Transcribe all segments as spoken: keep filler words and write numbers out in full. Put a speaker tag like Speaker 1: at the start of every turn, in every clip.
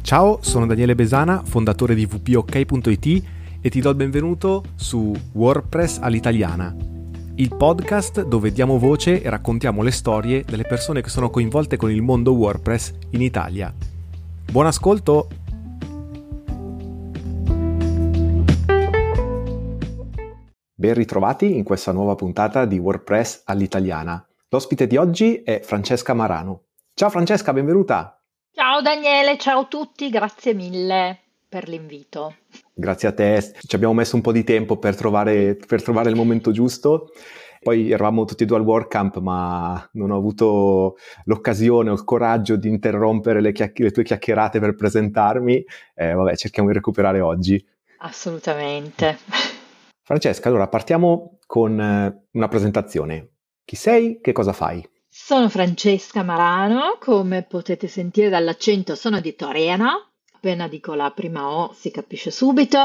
Speaker 1: Ciao, sono Daniele Besana, fondatore di w p o k punto i t e ti do il benvenuto su WordPress all'italiana, il podcast dove diamo voce e raccontiamo le storie delle persone che sono coinvolte con il mondo WordPress in Italia. Buon ascolto! Ben ritrovati in questa nuova puntata di WordPress all'italiana. L'ospite di oggi è Francesca Marano. Ciao Francesca, benvenuta!
Speaker 2: Ciao Daniele, ciao a tutti, grazie mille per l'invito.
Speaker 1: Grazie a te, ci abbiamo messo un po' di tempo per trovare, per trovare il momento giusto. Poi eravamo tutti e due al WordCamp, ma non ho avuto l'occasione o il coraggio di interrompere le, chiacch- le tue chiacchierate per presentarmi. Eh, vabbè, cerchiamo di recuperare oggi.
Speaker 2: Assolutamente.
Speaker 1: Francesca, allora partiamo con eh, una presentazione. Chi sei? Che cosa fai?
Speaker 2: Sono Francesca Marano, come potete sentire dall'accento sono di Torino, appena dico la prima O si capisce subito.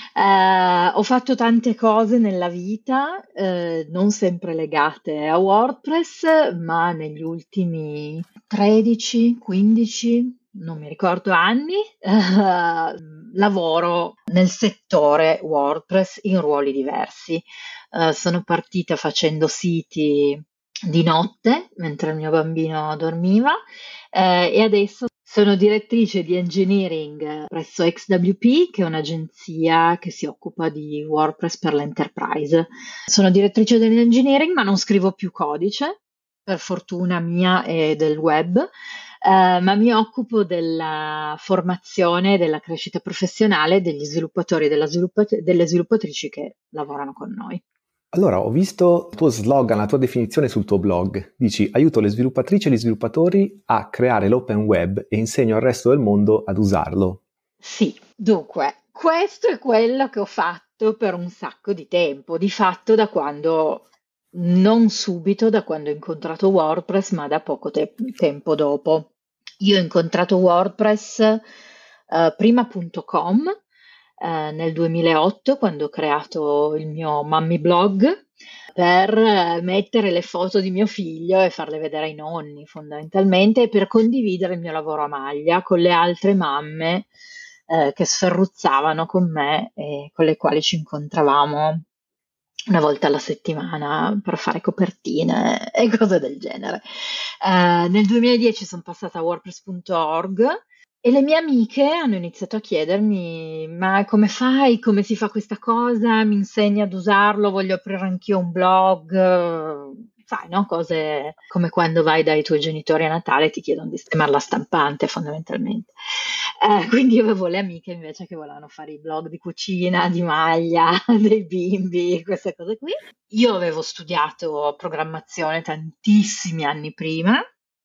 Speaker 2: Eh, ho fatto tante cose nella vita, eh, non sempre legate a WordPress, ma negli ultimi tredici, quindici, non mi ricordo anni, eh, lavoro nel settore WordPress in ruoli diversi. Eh, sono partita facendo siti di notte mentre il mio bambino dormiva eh, e adesso sono direttrice di engineering presso X W P, che è un'agenzia che si occupa di WordPress per l'enterprise. Sono direttrice dell'engineering, ma non scrivo più codice, per fortuna mia e del web, eh, ma mi occupo della formazione e della crescita professionale degli sviluppatori e della sviluppat- delle sviluppatrici che lavorano con noi.
Speaker 1: Allora, ho visto il tuo slogan, la tua definizione sul tuo blog. Dici, aiuto le sviluppatrici e gli sviluppatori a creare l'open web e insegno al resto del mondo ad usarlo.
Speaker 2: Sì, dunque, questo è quello che ho fatto per un sacco di tempo, di fatto da quando, non subito da quando ho incontrato WordPress, ma da poco te- tempo dopo. Io ho incontrato WordPress eh, prima punto com eh, nel duemilaotto, quando ho creato il mio Mummy Blog per eh, mettere le foto di mio figlio e farle vedere ai nonni, fondamentalmente, e per condividere il mio lavoro a maglia con le altre mamme eh, che sferruzzavano con me e con le quali ci incontravamo una volta alla settimana per fare copertine e cose del genere. Eh, nel duemiladieci sono passata a WordPress punto org e le mie amiche hanno iniziato a chiedermi: ma come fai? Come si fa questa cosa? Mi insegni ad usarlo? Voglio aprire anch'io un blog. Sai, no? Cose come quando vai dai tuoi genitori a Natale e ti chiedono di sistemare la stampante, fondamentalmente. Eh, quindi io avevo le amiche invece che volevano fare i blog di cucina, di maglia, dei bimbi, queste cose qui. Io avevo studiato programmazione tantissimi anni prima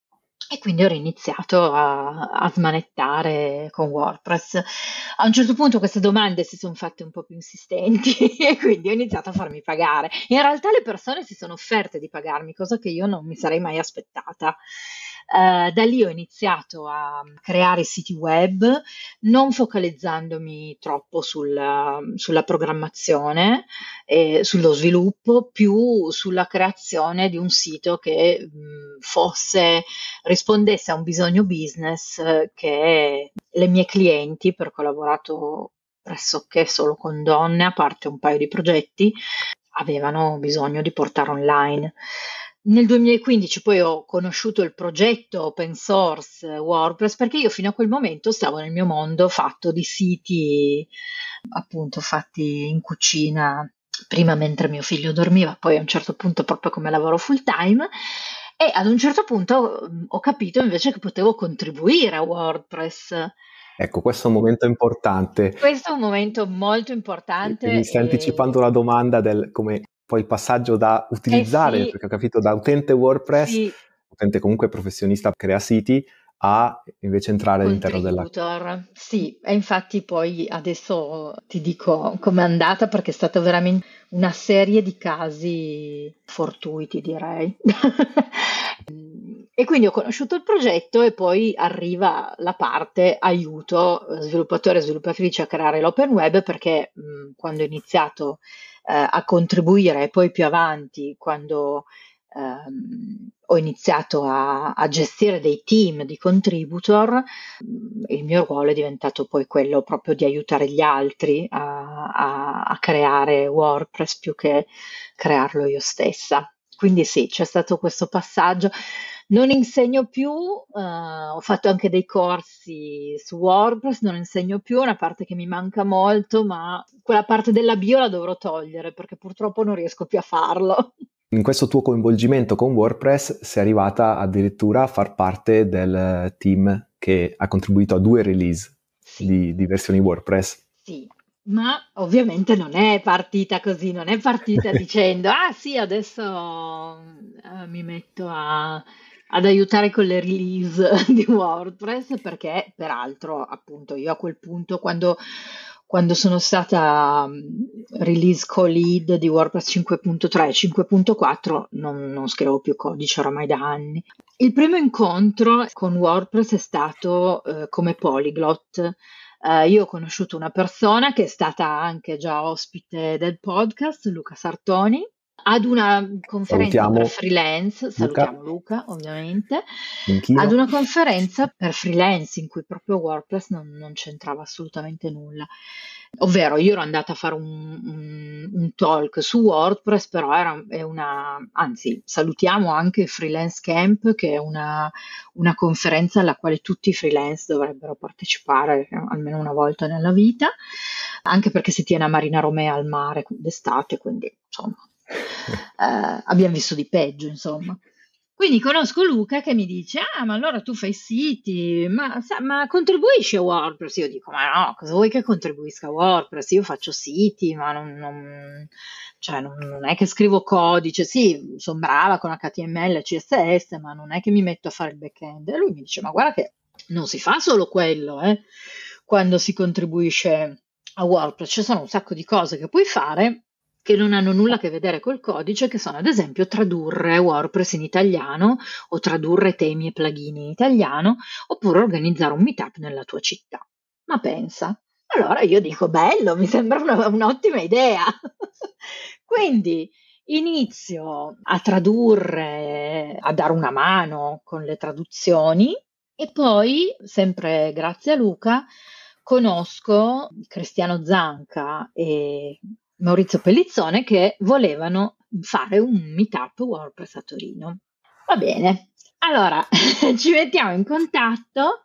Speaker 2: e quindi ho iniziato a, a smanettare con WordPress. A un certo punto queste domande si sono fatte un po' più insistenti e quindi ho iniziato a farmi pagare. In realtà le persone si sono offerte di pagarmi, cosa che io non mi sarei mai aspettata. Eh, da lì ho iniziato a creare siti web, non focalizzandomi troppo sulla, sulla programmazione e sullo sviluppo, più sulla creazione di un sito che mh, fosse rispondesse a un bisogno business eh, che le mie clienti, perché ho lavorato pressoché solo con donne, a parte un paio di progetti, avevano bisogno di portare online. Nel duemilaquindici poi ho conosciuto il progetto open source WordPress, perché io fino a quel momento stavo nel mio mondo fatto di siti appunto fatti in cucina, prima mentre mio figlio dormiva, poi a un certo punto proprio come lavoro full time, e ad un certo punto mh, ho capito invece che potevo contribuire a WordPress.
Speaker 1: Ecco, questo è un momento importante.
Speaker 2: Questo è un momento molto
Speaker 1: E mi
Speaker 2: importante
Speaker 1: stai
Speaker 2: e
Speaker 1: anticipando la domanda del come poi il passaggio da
Speaker 2: eh
Speaker 1: utilizzare,
Speaker 2: sì,
Speaker 1: perché ho capito da utente WordPress,
Speaker 2: sì,
Speaker 1: utente comunque professionista crea siti, a invece entrare all'interno della...
Speaker 2: contributor, sì, e infatti poi adesso ti dico com'è andata perché è stata veramente una serie di casi fortuiti, direi. E quindi ho conosciuto il progetto e poi arriva la parte aiuto eh, sviluppatore e sviluppatrice a creare l'open web perché mh, quando ho iniziato eh, a contribuire e poi più avanti, quando ehm, ho iniziato a, a gestire dei team di contributor. Il mio ruolo è diventato poi quello proprio di aiutare gli altri a, a- a creare WordPress più che crearlo io stessa. Quindi sì, c'è stato questo passaggio. Non insegno più, eh, ho fatto anche dei corsi su WordPress, non insegno più, è una parte che mi manca molto, ma quella parte della bio la dovrò togliere perché purtroppo non riesco più a farlo.
Speaker 1: In questo tuo coinvolgimento con WordPress sei arrivata addirittura a far parte del team che ha contribuito a due release
Speaker 2: Sì,
Speaker 1: di, di versioni WordPress.
Speaker 2: sì, ma ovviamente non è partita così, non è partita dicendo, ah sì, adesso eh, mi metto a- ad aiutare con le release di WordPress, perché peraltro, appunto, io a quel punto, quando, quando sono stata mm, release co-lead di WordPress cinque punto tre e cinque punto quattro, non, non scrivo più codice oramai da anni. Il primo incontro con WordPress è stato eh, come Polyglot. Eh, io ho conosciuto una persona che è stata anche già ospite del podcast, Luca Sartoni, ad una conferenza per
Speaker 1: Salutiamo
Speaker 2: freelance,
Speaker 1: Luca,
Speaker 2: salutiamo Luca ovviamente, ad
Speaker 1: anch'io.
Speaker 2: una conferenza per freelance in cui proprio WordPress non, non c'entrava assolutamente nulla. Ovvero, io ero andata a fare un, un- un talk su WordPress, però era è una, anzi, salutiamo anche Freelance Camp, che è una, una conferenza alla quale tutti i freelance dovrebbero partecipare eh, almeno una volta nella vita, anche perché si tiene a Marina Romea al mare d'estate, quindi insomma, eh, abbiamo visto di peggio, insomma. Quindi conosco Luca che mi dice: Ah, ma allora tu fai siti, ma, sa- ma contribuisci a WordPress? Io dico: Ma no, cosa vuoi che contribuisca a WordPress? Io faccio siti, ma non, non- cioè, non, non è che scrivo codice. Sì, sono brava con H T M L e C S S, ma non è che mi metto a fare il back-end. E lui mi dice: Ma guarda che non si fa solo quello, eh, quando si contribuisce a WordPress. Ci sono un sacco di cose che puoi fare che non hanno nulla a che vedere col codice, che sono ad esempio tradurre WordPress in italiano o tradurre temi e plugin in italiano, oppure organizzare un meetup nella tua città. Ma pensa, allora io dico bello, mi sembra una- un'ottima idea. Quindi inizio a tradurre, a dare una mano con le traduzioni e poi, sempre grazie a Luca, conosco Cristiano Zanca e Maurizio Pellizzone che volevano fare un meetup WordPress a Torino. Va bene, allora ci mettiamo in contatto,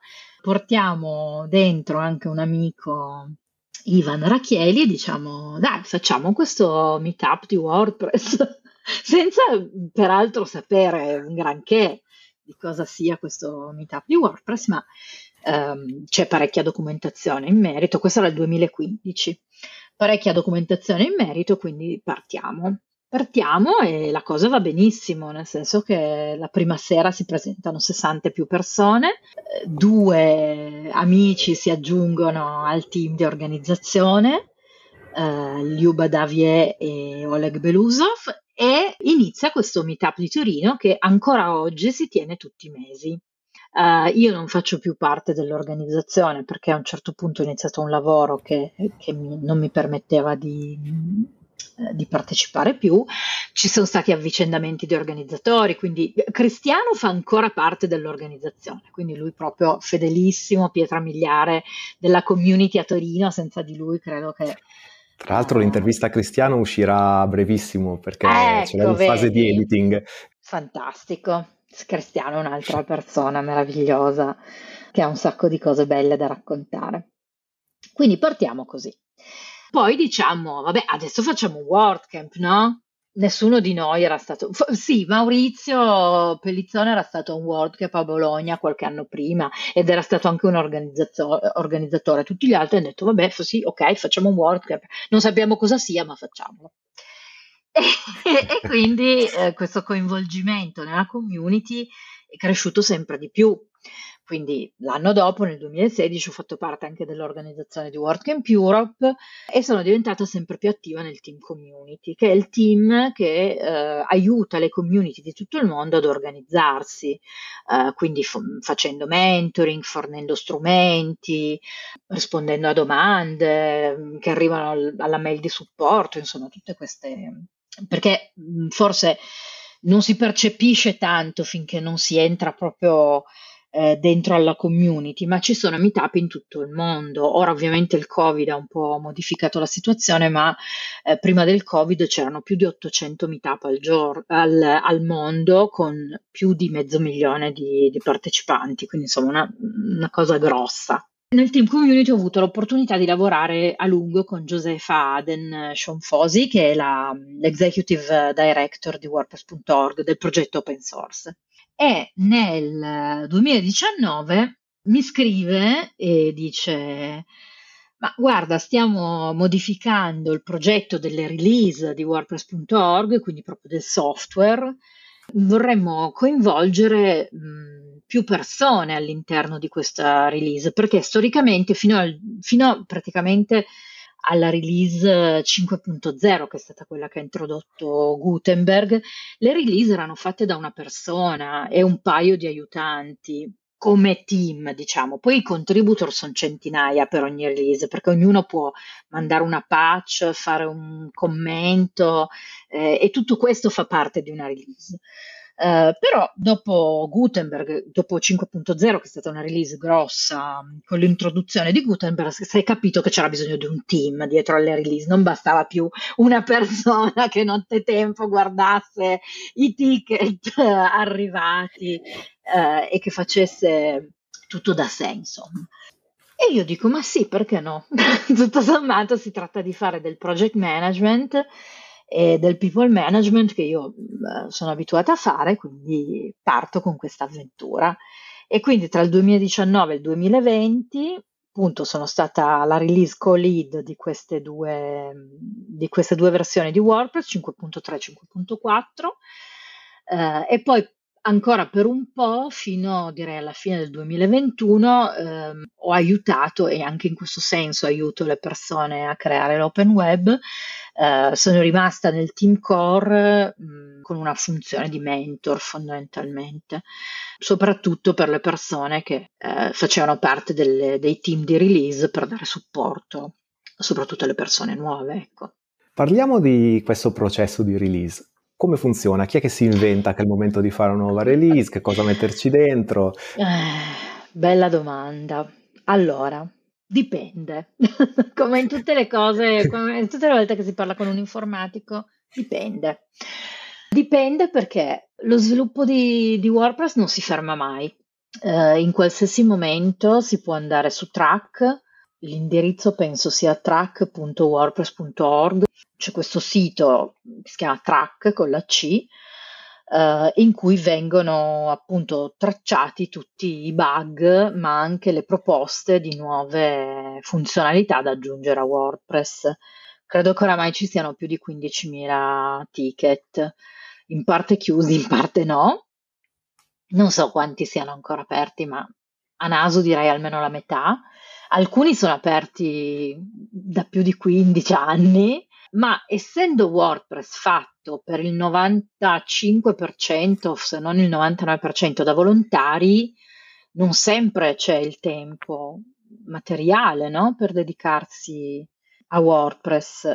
Speaker 2: portiamo dentro anche un amico, Ivan Rachieli, e diciamo dai, facciamo questo meetup di WordPress senza peraltro sapere un granché di cosa sia questo meetup di WordPress, ma ehm, c'è parecchia documentazione in merito. Questo era il duemilaquindici, parecchia documentazione in merito, quindi partiamo. Partiamo e la cosa va benissimo, nel senso che la prima sera si presentano sessanta e più persone, eh, due amici si aggiungono al team di organizzazione, eh, Liuba Davie e Oleg Belusov, e inizia questo meetup di Torino che ancora oggi si tiene tutti i mesi. Eh, io non faccio più parte dell'organizzazione perché a un certo punto ho iniziato un lavoro che, che mi- non mi permetteva di, eh, di partecipare più. Ci sono stati avvicendamenti di organizzatori, quindi Cristiano fa ancora parte dell'organizzazione, quindi lui proprio fedelissimo, pietra miliare della community a Torino, senza di lui credo che...
Speaker 1: Tra l'altro l'intervista a Cristiano uscirà a brevissimo
Speaker 2: eh,
Speaker 1: perché ce l'ho
Speaker 2: ecco,
Speaker 1: in fase di
Speaker 2: vedi?
Speaker 1: editing.
Speaker 2: Fantastico. Cristiano è un'altra persona meravigliosa che ha un sacco di cose belle da raccontare. Quindi partiamo così. Poi diciamo, vabbè, adesso facciamo un WordCamp, no? Nessuno di noi era stato... f- Sì, Maurizio Pellizzone era stato a un WordCamp a Bologna qualche anno prima ed era stato anche un organizzazzo- organizzatore. Tutti gli altri hanno detto, vabbè, f- sì, ok, facciamo un WordCamp. Non sappiamo cosa sia, ma facciamolo. E, e quindi eh, questo coinvolgimento nella community è cresciuto sempre di più. Quindi l'anno dopo, nel duemilasedici, ho fatto parte anche dell'organizzazione di WordCamp Europe e sono diventata sempre più attiva nel team community, che è il team che eh, aiuta le community di tutto il mondo ad organizzarsi, eh, quindi f- facendo mentoring, fornendo strumenti, rispondendo a domande mm, che arrivano al- alla mail di supporto, insomma, tutte queste... Perché mh, forse non si percepisce tanto finché non si entra proprio eh, dentro alla community, ma ci sono meetup in tutto il mondo. Ora ovviamente il Covid ha un po' modificato la situazione, ma eh, prima del Covid c'erano più di ottocento meetup al, gior- al, al mondo con più di mezzo milione di, di partecipanti, quindi insomma una, una cosa grossa. Nel team community ho avuto l'opportunità di lavorare a lungo con Josefa Aden Shonfosi, che è la, l'executive director di WordPress punto org del progetto open source. E nel duemiladiciannove mi scrive e dice: Ma guarda, stiamo modificando il progetto delle release di WordPress punto org, quindi proprio del software. Vorremmo coinvolgere mh, più persone all'interno di questa release, perché storicamente fino, al, fino a praticamente alla release cinque punto zero, che è stata quella che ha introdotto Gutenberg, le release erano fatte da una persona e un paio di aiutanti come team, diciamo. Poi i contributor sono centinaia per ogni release, perché ognuno può mandare una patch, fare un commento, eh, e tutto questo fa parte di una release. Eh, però dopo Gutenberg, dopo cinque punto zero, che è stata una release grossa, con l'introduzione di Gutenberg, si è capito che c'era bisogno di un team dietro alle release, non bastava più una persona che nottetempo guardasse i ticket eh, arrivati eh, e che facesse tutto da sé, insomma. E io dico, ma sì, perché no? Tutto sommato si tratta di fare del project management e del people management che io eh, sono abituata a fare, quindi parto con questa avventura. E quindi tra il duemiladiciannove e il duemilaventi, appunto, sono stata la release co-lead di queste due, di queste due versioni di WordPress, cinque punto tre e cinque punto quattro, eh, e poi ancora per un po', fino direi alla fine del duemilaventuno, ehm, ho aiutato, e anche in questo senso aiuto le persone a creare l'open web. Eh, sono rimasta nel team core mh, con una funzione di mentor fondamentalmente, soprattutto per le persone che eh, facevano parte delle- dei team di release per dare supporto, soprattutto alle persone nuove, ecco.
Speaker 1: Parliamo di questo processo di release. Come funziona? Chi è che si inventa che è il momento di fare una nuova release? Che cosa metterci dentro?
Speaker 2: Eh, bella domanda. Allora, dipende. Come in tutte le cose, come in tutte le volte che si parla con un informatico, dipende. Dipende perché lo sviluppo di, di WordPress non si ferma mai. Eh, in qualsiasi momento si può andare su Track, l'indirizzo penso sia track punto wordpress punto org. C'è questo sito che si chiama Track con la C, eh, in cui vengono appunto tracciati tutti i bug, ma anche le proposte di nuove funzionalità da aggiungere a WordPress. Credo che oramai ci siano più di quindicimila ticket, in parte chiusi, in parte no. Non so quanti siano ancora aperti, ma a naso direi almeno la metà. Alcuni sono aperti da più di quindici anni, ma essendo WordPress fatto per il novantacinque per cento, se non il novantanove per cento da volontari, non sempre c'è il tempo materiale, no? Per dedicarsi a WordPress,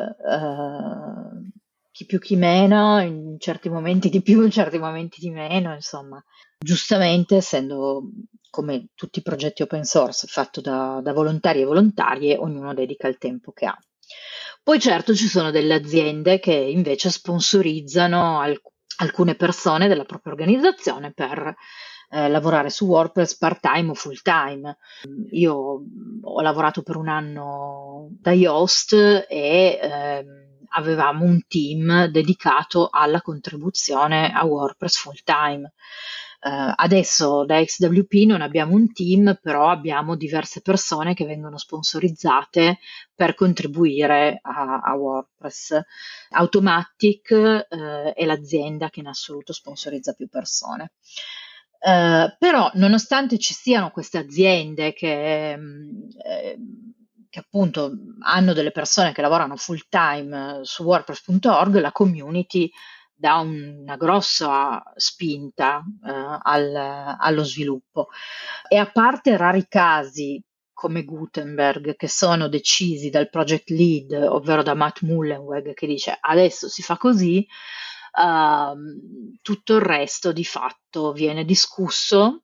Speaker 2: eh, chi più chi meno, in certi momenti di più, in certi momenti di meno, insomma. Giustamente, essendo come tutti i progetti open source fatto da, da volontari e volontarie, ognuno dedica il tempo che ha. Poi certo ci sono delle aziende che invece sponsorizzano alc- alcune persone della propria organizzazione per eh, lavorare su WordPress part-time o full-time. Io mh, ho lavorato per un anno da host e ehm, avevamo un team dedicato alla contribuzione a WordPress full-time. Eh, adesso da X W P non abbiamo un team, però abbiamo diverse persone che vengono sponsorizzate per contribuire a, a WordPress. Automatic eh, è l'azienda che in assoluto sponsorizza più persone. Eh, però, nonostante ci siano queste aziende che, mh, eh, che appunto hanno delle persone che lavorano full time su WordPress punto org, la community dà un- una grossa spinta eh, al- allo sviluppo. E a parte rari casi come Gutenberg, che sono decisi dal project lead, ovvero da Matt Mullenweg, che dice adesso si fa così, Uh, tutto il resto di fatto viene discusso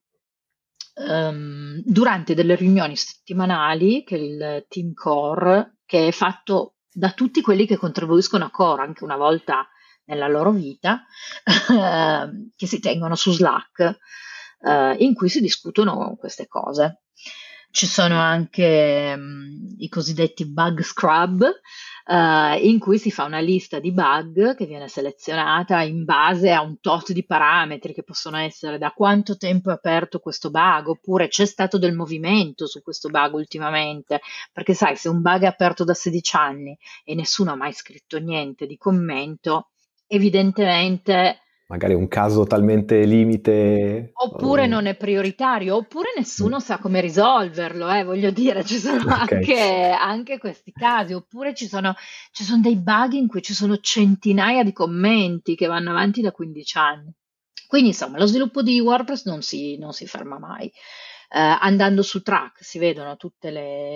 Speaker 2: um, durante delle riunioni settimanali che il team core, che è fatto da tutti quelli che contribuiscono a core anche una volta nella loro vita, che si tengono su Slack, uh, in cui si discutono queste cose. Ci sono anche um, i cosiddetti bug scrub, uh, in cui si fa una lista di bug che viene selezionata in base a un tot di parametri che possono essere da quanto tempo è aperto questo bug, oppure c'è stato del movimento su questo bug ultimamente, perché sai, se un bug è aperto da sedici anni e nessuno ha mai scritto niente di commento, evidentemente
Speaker 1: magari un caso talmente limite.
Speaker 2: oppure
Speaker 1: o-
Speaker 2: non è prioritario, oppure nessuno sa come risolverlo, eh, voglio dire, ci sono
Speaker 1: Ok.
Speaker 2: anche, anche questi casi, oppure ci sono, ci sono dei bug in cui ci sono centinaia di commenti che vanno avanti da quindici anni. Quindi insomma lo sviluppo di WordPress non si, non si ferma mai. Eh, andando su Track si vedono tutti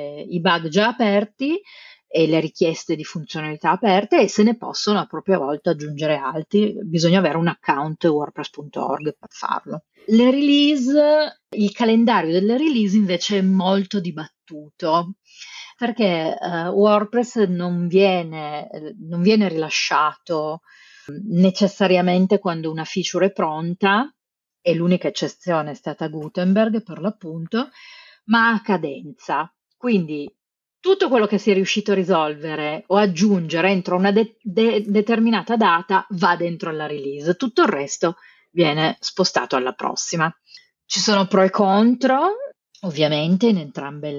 Speaker 2: i bug già aperti e le richieste di funzionalità aperte, e se ne possono a propria volta aggiungere altri. Bisogna avere un account wordpress punto org per farlo. Le release, il calendario delle release invece è molto dibattuto, perché eh, WordPress non viene, eh, non viene rilasciato necessariamente quando una feature è pronta, e l'unica eccezione è stata Gutenberg per l'appunto, ma a cadenza. Quindi tutto quello che si è riuscito a risolvere o aggiungere entro una de- de- determinata data va dentro alla release, tutto il resto viene spostato alla prossima. Ci sono pro e contro, ovviamente, in entrambe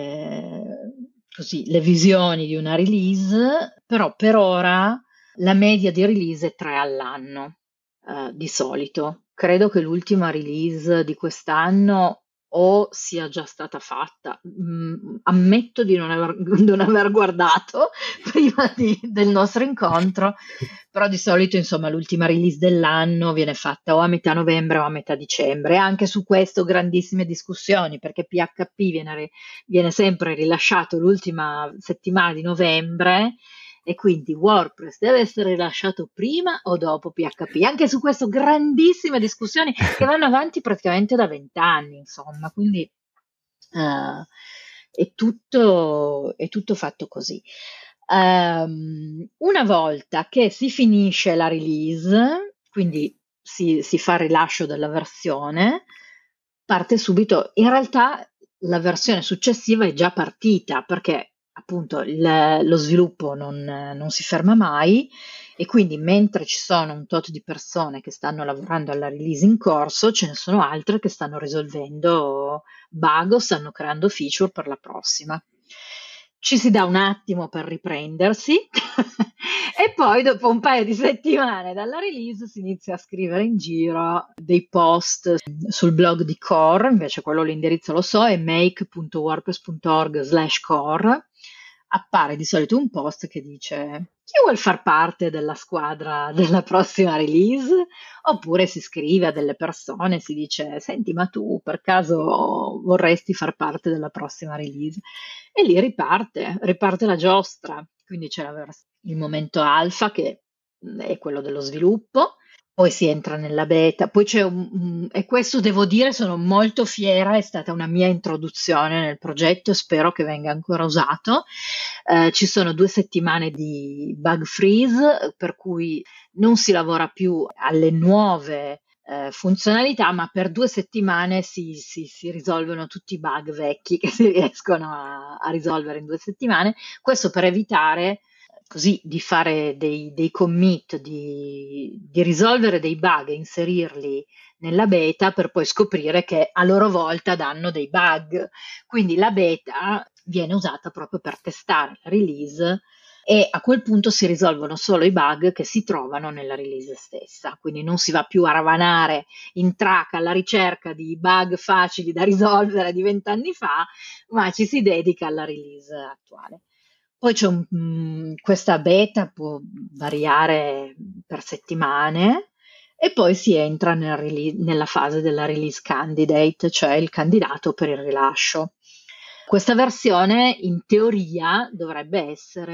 Speaker 2: le, così, le visioni di una release, però per ora la media di release è tre all'anno, eh, di solito. Credo che l'ultima release di quest'anno o sia già stata fatta. Mm, ammetto di non aver, di non aver guardato prima di- del nostro incontro, però di solito, insomma, l'ultima release dell'anno viene fatta o a metà novembre o a metà dicembre. E anche su questo grandissime discussioni, perché P H P viene, ri- viene sempre rilasciato l'ultima settimana di novembre, e quindi WordPress deve essere rilasciato prima o dopo P H P. Anche su questo grandissime discussioni che vanno avanti praticamente da vent'anni, insomma, quindi eh, è tutto, è tutto fatto così. Um, una volta che si finisce la release, quindi si, si fa il rilascio della versione, parte subito. In realtà la versione successiva è già partita, perché appunto il- lo sviluppo non, non si ferma mai, e quindi mentre ci sono un tot di persone che stanno lavorando alla release in corso, ce ne sono altre che stanno risolvendo bug o stanno creando feature per la prossima. Ci si dà un attimo per riprendersi e poi dopo un paio di settimane dalla release si inizia a scrivere in giro dei post sul blog di Core. Invece quello l'indirizzo lo so, è make punto wordpress punto org slash core. Appare di solito un post che dice: chi vuol far parte della squadra della prossima release? Oppure si scrive a delle persone, si dice: senti, ma tu per caso vorresti far parte della prossima release? E lì riparte, riparte la giostra. Quindi c'è la vers- il momento alfa, che mh, è quello dello sviluppo, poi si entra nella beta, poi c'è un, un- e questo devo dire, sono molto fiera, è stata una mia introduzione nel progetto e spero che venga ancora usato. Eh, ci sono due settimane di bug freeze, per cui non si lavora più alle nuove eh, funzionalità, ma per due settimane si, si- si risolvono tutti i bug vecchi che si riescono a, a risolvere in due settimane. Questo per evitare così di fare dei, dei commit, di, di risolvere dei bug e inserirli nella beta per poi scoprire che a loro volta danno dei bug. Quindi la beta viene usata proprio per testare la release, e a quel punto si risolvono solo i bug che si trovano nella release stessa. Quindi non si va più a ravanare in track alla ricerca di bug facili da risolvere di vent'anni fa, ma ci si dedica alla release attuale. Poi c'è un, mh, questa beta può variare per settimane, e poi si entra nel rele- nella fase della release candidate, cioè il candidato per il rilascio. Questa versione in teoria dovrebbe essere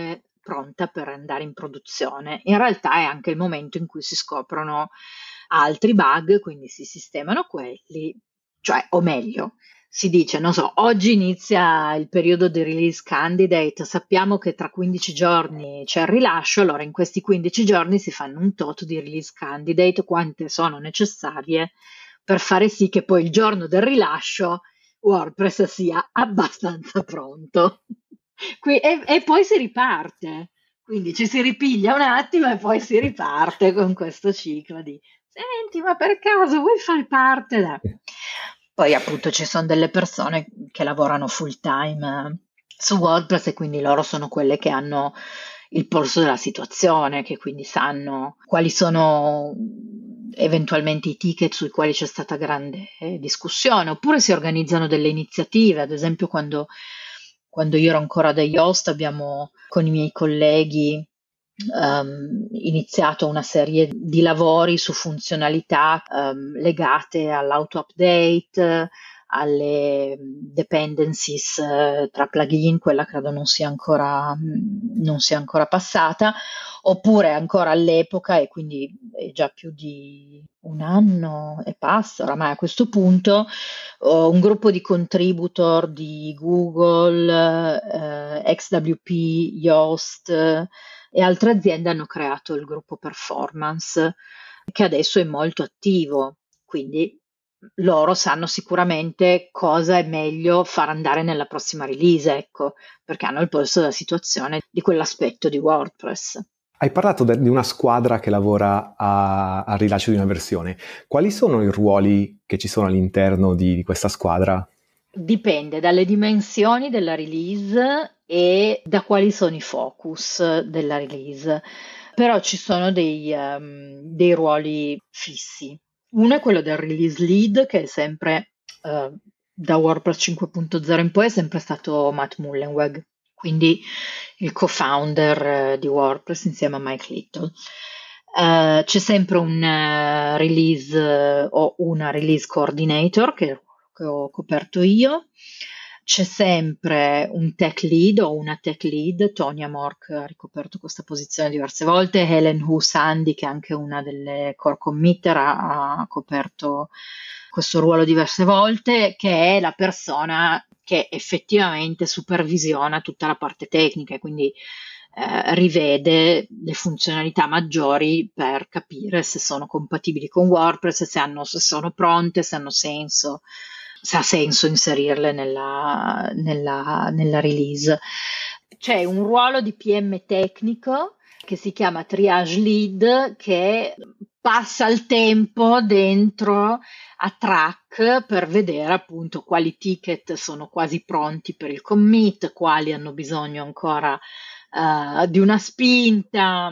Speaker 2: pronta per andare in produzione. In realtà è anche il momento in cui si scoprono altri bug, quindi si sistemano quelli, cioè, o meglio, si dice, non so, oggi inizia il periodo di release candidate, sappiamo che tra quindici giorni c'è il rilascio, allora in questi quindici giorni si fanno un tot di release candidate, quante sono necessarie per fare sì che poi il giorno del rilascio WordPress sia abbastanza pronto. Qui- e, e poi si riparte, quindi ci si ripiglia un attimo e poi si riparte con questo ciclo di senti, ma per caso vuoi fare parte da... Poi appunto ci sono delle persone che lavorano full time eh, su WordPress e quindi loro sono quelle che hanno il polso della situazione, che quindi sanno quali sono eventualmente i ticket sui quali c'è stata grande eh, discussione, oppure si organizzano delle iniziative, ad esempio quando, quando io ero ancora degli host abbiamo con i miei colleghi ehm, iniziato una serie di lavori su funzionalità ehm, legate all'auto-update, alle dependencies eh, tra plugin, quella credo non sia ancora, mh, non sia ancora passata, oppure ancora all'epoca, e quindi è già più di un anno e passa oramai a questo punto, ho un gruppo di contributor di Google, eh, X W P, Yoast eh, e altre aziende hanno creato il gruppo performance che adesso è molto attivo, quindi loro sanno sicuramente cosa è meglio far andare nella prossima release, ecco, perché hanno il polso della situazione di quell'aspetto di WordPress.
Speaker 1: Hai parlato de- di una squadra che lavora a- al rilascio di una versione. Quali sono i ruoli che ci sono all'interno di, di questa squadra?
Speaker 2: Dipende dalle dimensioni della release e da quali sono i focus della release, però ci sono dei, ehm, dei ruoli fissi. Uno è quello del release lead, che è sempre eh, da WordPress cinque punto zero in poi è sempre stato Matt Mullenweg, quindi il co-founder eh, di WordPress insieme a Mike Little. Eh, c'è sempre un eh, release eh, o una release coordinator che che ho coperto io. C'è sempre un tech lead o una tech lead, Tonya Mork ha ricoperto questa posizione diverse volte, Helen Hu Sandi, che è anche una delle core committer, ha, ha coperto questo ruolo diverse volte, che è la persona che effettivamente supervisiona tutta la parte tecnica e quindi eh, rivede le funzionalità maggiori per capire se sono compatibili con WordPress, se, hanno, se sono pronte, se hanno senso, se ha senso inserirle nella, nella, nella release. C'è un ruolo di P M tecnico che si chiama triage lead, che passa il tempo dentro a track per vedere appunto quali ticket sono quasi pronti per il commit, quali hanno bisogno ancora uh, di una spinta,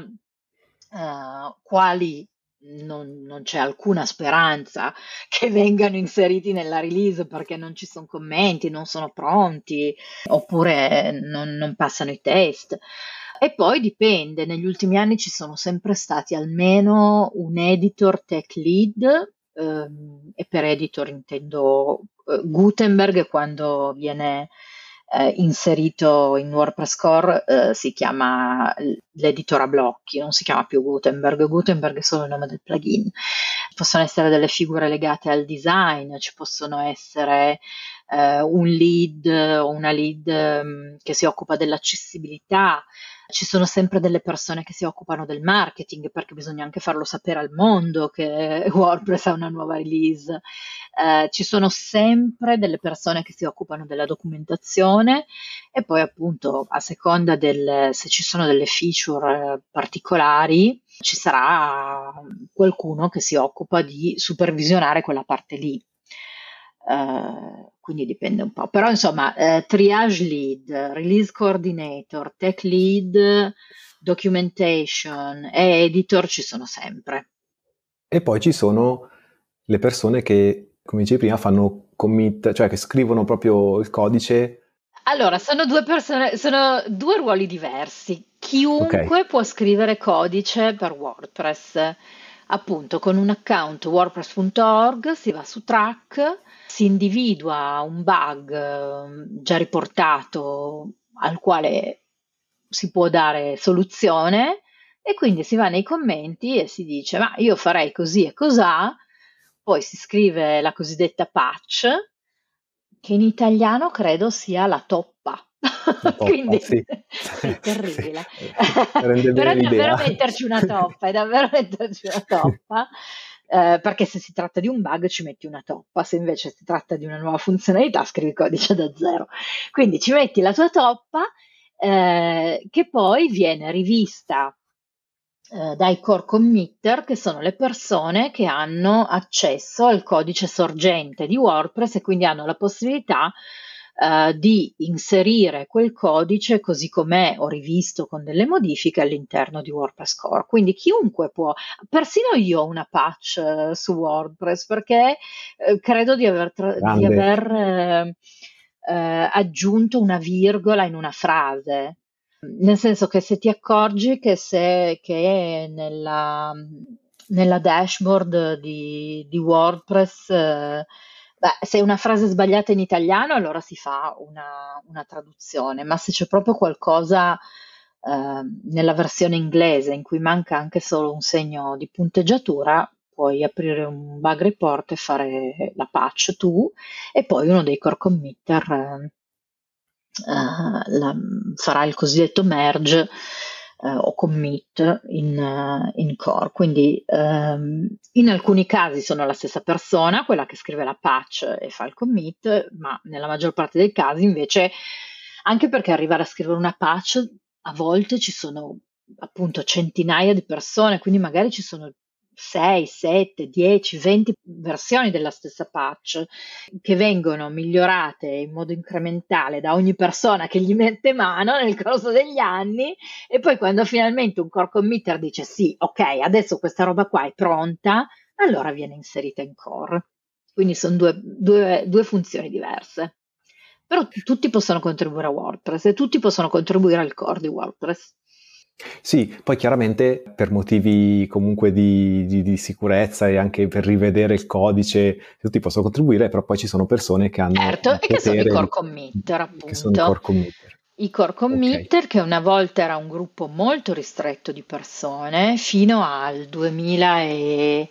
Speaker 2: uh, quali non, non c'è alcuna speranza che vengano inseriti nella release perché non ci sono commenti, non sono pronti, oppure non, non passano i test. E poi dipende, negli ultimi anni ci sono sempre stati almeno un editor tech lead, ehm, e per editor intendo eh, Gutenberg quando viene eh, inserito in WordPress Core eh, si chiama l'editor a blocchi, non si chiama più Gutenberg, Gutenberg è solo il nome del plugin. Ci possono essere delle figure legate al design, ci possono essere eh, un lead o una lead um, che si occupa dell'accessibilità. Ci sono sempre delle persone che si occupano del marketing perché bisogna anche farlo sapere al mondo che WordPress ha una nuova release. Eh, ci sono sempre delle persone che si occupano della documentazione e poi appunto a seconda del se ci sono delle feature eh, particolari ci sarà qualcuno che si occupa di supervisionare quella parte lì. Uh, quindi dipende un po', però insomma uh, triage lead, release coordinator, tech lead, documentation e editor ci sono sempre.
Speaker 1: E poi ci sono le persone che, come dicevi prima, fanno commit, cioè che scrivono proprio il codice.
Speaker 2: Allora, sono due persone, sono due ruoli diversi.
Speaker 1: Ok.
Speaker 2: Chiunque può scrivere codice per WordPress. Appunto, con un account wordpress punto org si va su track, si individua un bug eh, già riportato al quale si può dare soluzione, e quindi si va nei commenti e si dice: ma io farei così e cos'ha, poi si scrive la cosiddetta patch, che in italiano credo sia la toppa.
Speaker 1: La toppa,
Speaker 2: Quindi
Speaker 1: sì.
Speaker 2: sì,
Speaker 1: Sì,
Speaker 2: terribile.
Speaker 1: rende
Speaker 2: Però
Speaker 1: bene
Speaker 2: è davvero
Speaker 1: l'idea.
Speaker 2: metterci una toppa, è davvero metterci una toppa, eh, perché se si tratta di un bug ci metti una toppa, se invece si tratta di una nuova funzionalità scrivi codice da zero. Quindi ci metti la tua toppa, eh, che poi viene rivista eh, dai core committer, che sono le persone che hanno accesso al codice sorgente di WordPress e quindi hanno la possibilità eh, di inserire quel codice così com'è o rivisto con delle modifiche all'interno di WordPress Core. Quindi chiunque può, persino io ho una patch eh, su WordPress, perché eh, credo di aver, tra- di
Speaker 1: Grande.
Speaker 2: aver eh, eh, aggiunto una virgola in una frase. Nel senso che se ti accorgi che, se, che nella, nella dashboard di, di WordPress, eh, beh, se è una frase sbagliata in italiano, allora si fa una, una traduzione, ma se c'è proprio qualcosa eh, nella versione inglese in cui manca anche solo un segno di punteggiatura, puoi aprire un bug report e fare la patch tu, e poi uno dei core committer eh, eh, la- farà il cosiddetto merge eh, o commit in, eh, in core. Quindi ehm, in alcuni casi sono la stessa persona, quella che scrive la patch e fa il commit, ma nella maggior parte dei casi invece, anche perché arrivare a scrivere una patch, a volte ci sono appunto centinaia di persone, quindi magari ci sono sei, sette, dieci, venti versioni della stessa patch che vengono migliorate in modo incrementale da ogni persona che gli mette mano nel corso degli anni, e poi quando finalmente un core committer dice sì, ok, adesso questa roba qua è pronta, allora viene inserita in core. Quindi sono due, due, due funzioni diverse. Però tutti possono contribuire a WordPress e tutti possono contribuire al core di WordPress.
Speaker 1: Sì, poi chiaramente per motivi comunque di, di- di sicurezza e anche per rivedere il codice, tutti possono contribuire, però poi ci sono persone che hanno
Speaker 2: Certo,
Speaker 1: il
Speaker 2: e che sono i
Speaker 1: potere
Speaker 2: core
Speaker 1: di,
Speaker 2: committer,
Speaker 1: che sono i core
Speaker 2: appunto.
Speaker 1: committer.
Speaker 2: I core
Speaker 1: Ok.
Speaker 2: committer, che una volta era un gruppo molto ristretto di persone, fino al duemila e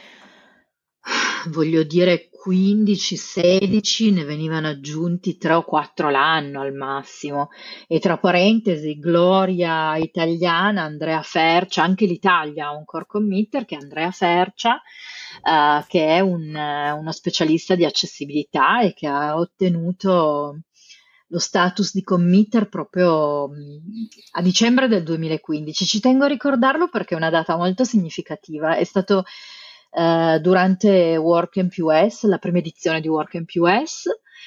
Speaker 2: voglio dire quindici sedici, ne venivano aggiunti tre o quattro l'anno al massimo. E tra parentesi, gloria italiana, Andrea Fercia, anche l'Italia ha un core committer che è Andrea Fercia, eh, che è un, eh, uno specialista di accessibilità e che ha ottenuto lo status di committer proprio mh, a dicembre del duemilaquindici. Ci tengo a ricordarlo perché è una data molto significativa. È stato eh, durante WordCamp U S, la prima edizione di WordCamp U S,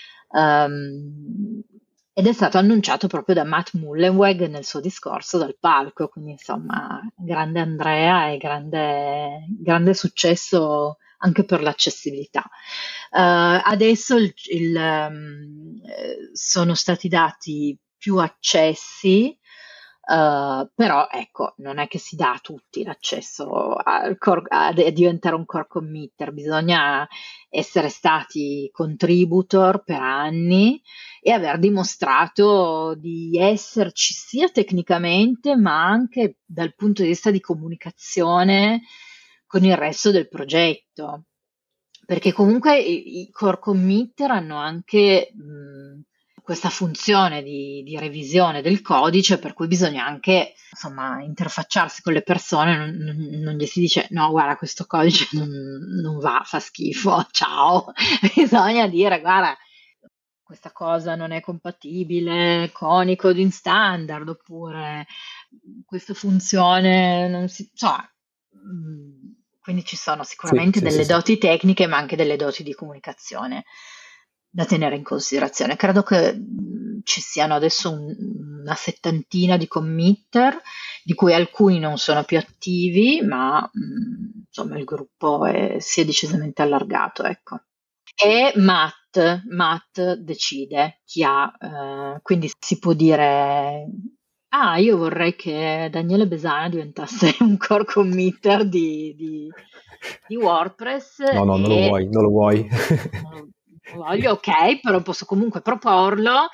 Speaker 2: ehm, ed è stato annunciato proprio da Matt Mullenweg nel suo discorso dal palco. Quindi, insomma, grande Andrea e grande, grande successo anche per l'accessibilità. Uh, adesso il, il, um, eh, sono stati dati più accessi, uh, però ecco, non è che si dà a tutti l'accesso al core, a, a diventare un core committer, bisogna essere stati contributor per anni e aver dimostrato di esserci sia tecnicamente, ma anche dal punto di vista di comunicazione con il resto del progetto. Perché comunque i, i core committer hanno anche mh, questa funzione di, di revisione del codice, per cui bisogna anche, insomma, interfacciarsi con le persone, non, non- non gli si dice no, guarda, questo codice non, non va, fa schifo, ciao. Bisogna dire, guarda, questa cosa non è compatibile con i coding standard, oppure questa funzione non si... Insomma, mh, quindi ci sono
Speaker 1: Sì,
Speaker 2: sicuramente
Speaker 1: sì, sì,
Speaker 2: delle
Speaker 1: sì.
Speaker 2: doti tecniche, ma anche delle doti di comunicazione da tenere in considerazione. Credo che mh, ci siano adesso un- una settantina di committer, di cui alcuni non sono più attivi, ma mh, insomma il gruppo è- si è decisamente allargato, ecco. E Matt, Matt decide chi ha, eh, quindi si può dire, ah, io vorrei che Daniele Besana diventasse un core committer di, di- di WordPress,
Speaker 1: No, no, non lo
Speaker 2: e
Speaker 1: vuoi, non lo vuoi.
Speaker 2: non lo voglio, ok, però posso comunque proporlo,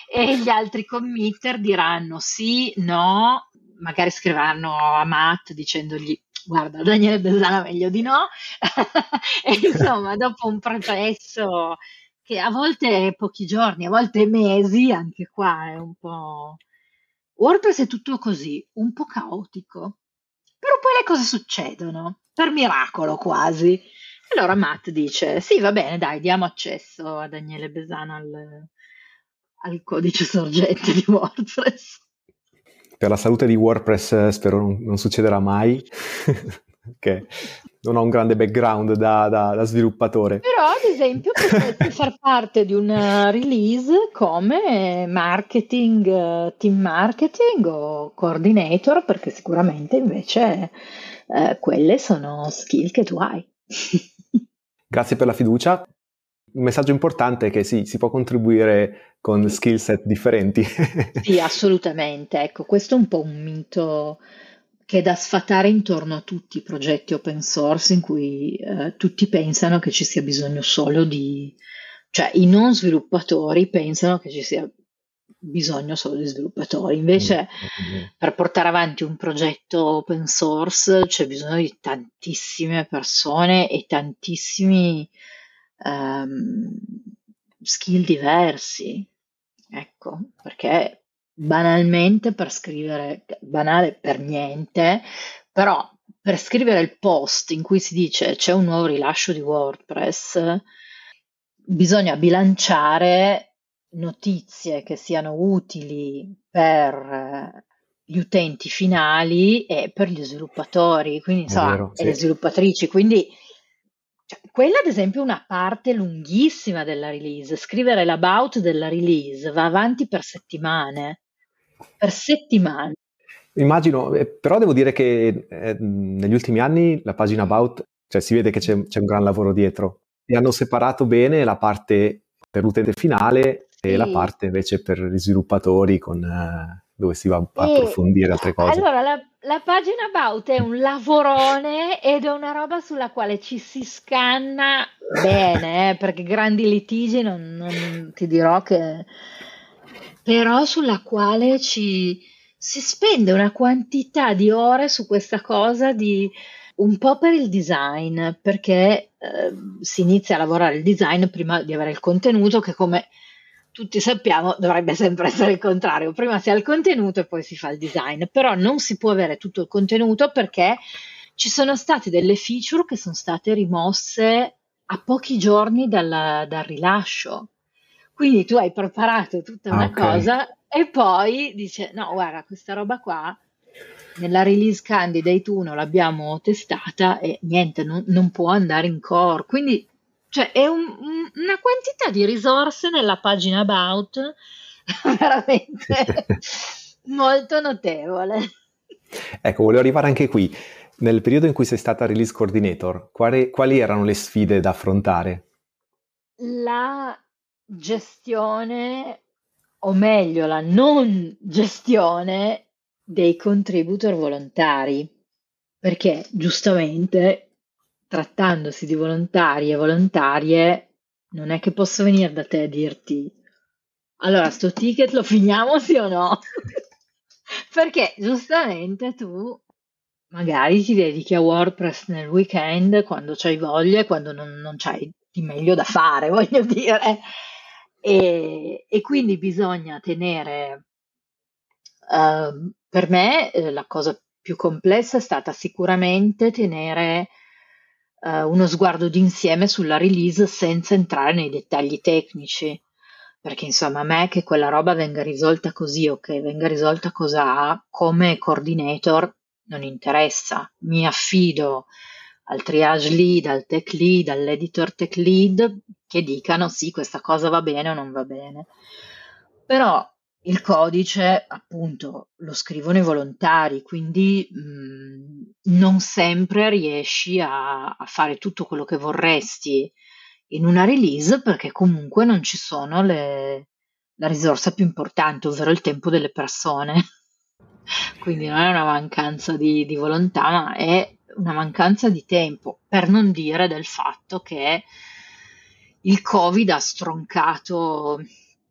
Speaker 2: e gli altri committer diranno sì, no, magari scriveranno a Matt dicendogli guarda, Daniele Besana meglio di no, e insomma dopo un processo che a volte è pochi giorni, a volte mesi, anche qua è un po'... WordPress è tutto così, un po' caotico, però poi le cose succedono, per miracolo quasi. Allora Matt dice, sì, va bene, dai, diamo accesso a Daniele Besana al, al codice sorgente di WordPress.
Speaker 1: Per la salute di WordPress eh, spero non, non succederà mai, che non ho un grande background da, da, da sviluppatore.
Speaker 2: Però, ad esempio, potresti far parte di una release come marketing, eh, team marketing o coordinator, perché sicuramente invece eh, quelle sono skill che tu hai.
Speaker 1: Grazie per la fiducia. Un messaggio importante è che sì, si può contribuire con
Speaker 2: Sì.
Speaker 1: skill set differenti.
Speaker 2: Sì, assolutamente. Ecco, questo è un po' un mito che è da sfatare intorno a tutti i progetti open source in cui eh, tutti pensano che ci sia bisogno solo di, cioè i non sviluppatori pensano che ci sia bisogno solo di sviluppatori. Invece,
Speaker 1: Mm.
Speaker 2: per portare avanti un progetto open source c'è bisogno di tantissime persone e tantissimi ehm, skill diversi. Ecco, perché banalmente per scrivere, banale per niente, però per scrivere il post in cui si dice c'è un nuovo rilascio di WordPress, bisogna bilanciare notizie che siano utili per eh, gli utenti finali e per gli sviluppatori, quindi
Speaker 1: È
Speaker 2: insomma,
Speaker 1: vero,
Speaker 2: e le
Speaker 1: sì.
Speaker 2: sviluppatrici, quindi cioè, quella ad esempio è una parte lunghissima della release. Scrivere l'about della release va avanti per settimane, per settimane.
Speaker 1: Immagino, eh, però devo dire che eh, negli ultimi anni la pagina About, cioè si vede che c'è, c'è un gran lavoro dietro. E hanno separato bene la parte per l'utente finale e la
Speaker 2: Sì.
Speaker 1: parte invece per gli sviluppatori con, eh, dove si va a
Speaker 2: E
Speaker 1: approfondire altre cose.
Speaker 2: allora la, la pagina About è un lavorone ed è una roba sulla quale ci si scanna bene, eh, perché grandi litigi non, non ti dirò che... Però sulla quale ci si spende una quantità di ore su questa cosa di un po' per il design, perché eh, si inizia a lavorare il design prima di avere il contenuto, che come tutti sappiamo dovrebbe sempre essere il contrario, prima si ha il contenuto e poi si fa il design, però non si può avere tutto il contenuto perché ci sono state delle feature che sono state rimosse a pochi giorni dal, dal rilascio. Quindi tu hai preparato tutta
Speaker 1: Ah,
Speaker 2: una
Speaker 1: ok.
Speaker 2: cosa e poi dice: no, guarda, questa roba qua nella release candidate uno l'abbiamo testata e niente, non, non può andare in core. Quindi cioè, è un- un- una quantità di risorse nella pagina About veramente molto notevole.
Speaker 1: Ecco, volevo arrivare anche qui. Nel periodo in cui sei stata release coordinator, quali, quali erano le sfide da affrontare?
Speaker 2: La gestione, o meglio, la non gestione dei contributor volontari, perché giustamente, trattandosi di volontari e volontarie, non è che posso venire da te a dirti, allora, sto ticket lo finiamo sì o no? Perché giustamente tu magari ti dedichi a WordPress nel weekend quando c'hai voglia e quando non, non c'hai di meglio da fare, voglio dire. E, e quindi bisogna tenere, ehm, per me, eh, la cosa più complessa è stata sicuramente tenere eh, uno sguardo d'insieme sulla release senza entrare nei dettagli tecnici. Perché insomma, a me che quella roba venga risolta così o che venga risolta cos'ha, come coordinator non interessa. Mi affido al triage lead, al tech lead, all'editor tech lead che dicano sì, questa cosa va bene o non va bene. Però il codice, appunto, lo scrivono i volontari, quindi mh, non sempre riesci a, a fare tutto quello che vorresti in una release perché comunque non ci sono le, la risorsa più importante, ovvero il tempo delle persone. Quindi non è una mancanza di, di volontà, ma è una mancanza di tempo, per non dire del fatto che il Covid ha stroncato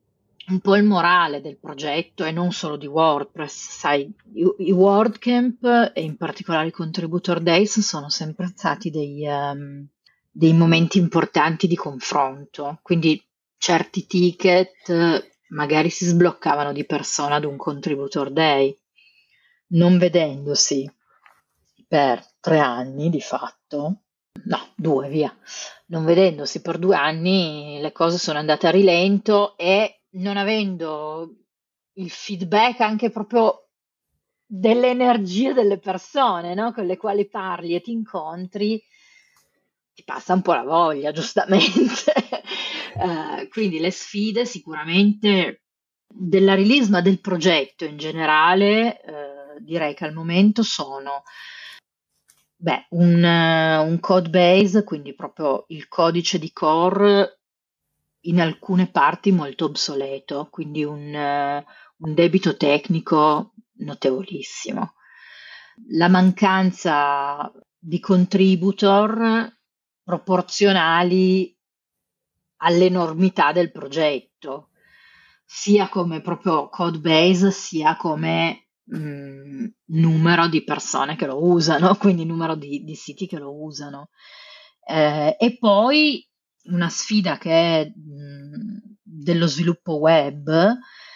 Speaker 2: un po' il morale del progetto e non solo di WordPress. Sai, i, i WordCamp e in particolare i Contributor Days sono sempre stati dei, ehm, dei momenti importanti di confronto, quindi certi ticket eh, magari si sbloccavano di persona ad un Contributor Day, non vedendosi per tre anni di fatto, no, due, via. Non vedendosi per due anni, le cose sono andate a rilento e non avendo il feedback anche proprio delle energie delle persone, no? Con le quali parli e ti incontri, ti passa un po' la voglia, giustamente. Eh, quindi le sfide sicuramente della release, ma del progetto in generale, eh, direi che al momento sono beh, un, eh, un code base, quindi proprio il codice di core in alcune parti molto obsoleto, quindi un, eh, un debito tecnico notevolissimo. La mancanza di contributor proporzionali all'enormità del progetto, sia come proprio code base, sia come mh, numero di persone che lo usano, quindi numero di, di siti che lo usano. Eh, e poi una sfida che è mh, dello sviluppo web,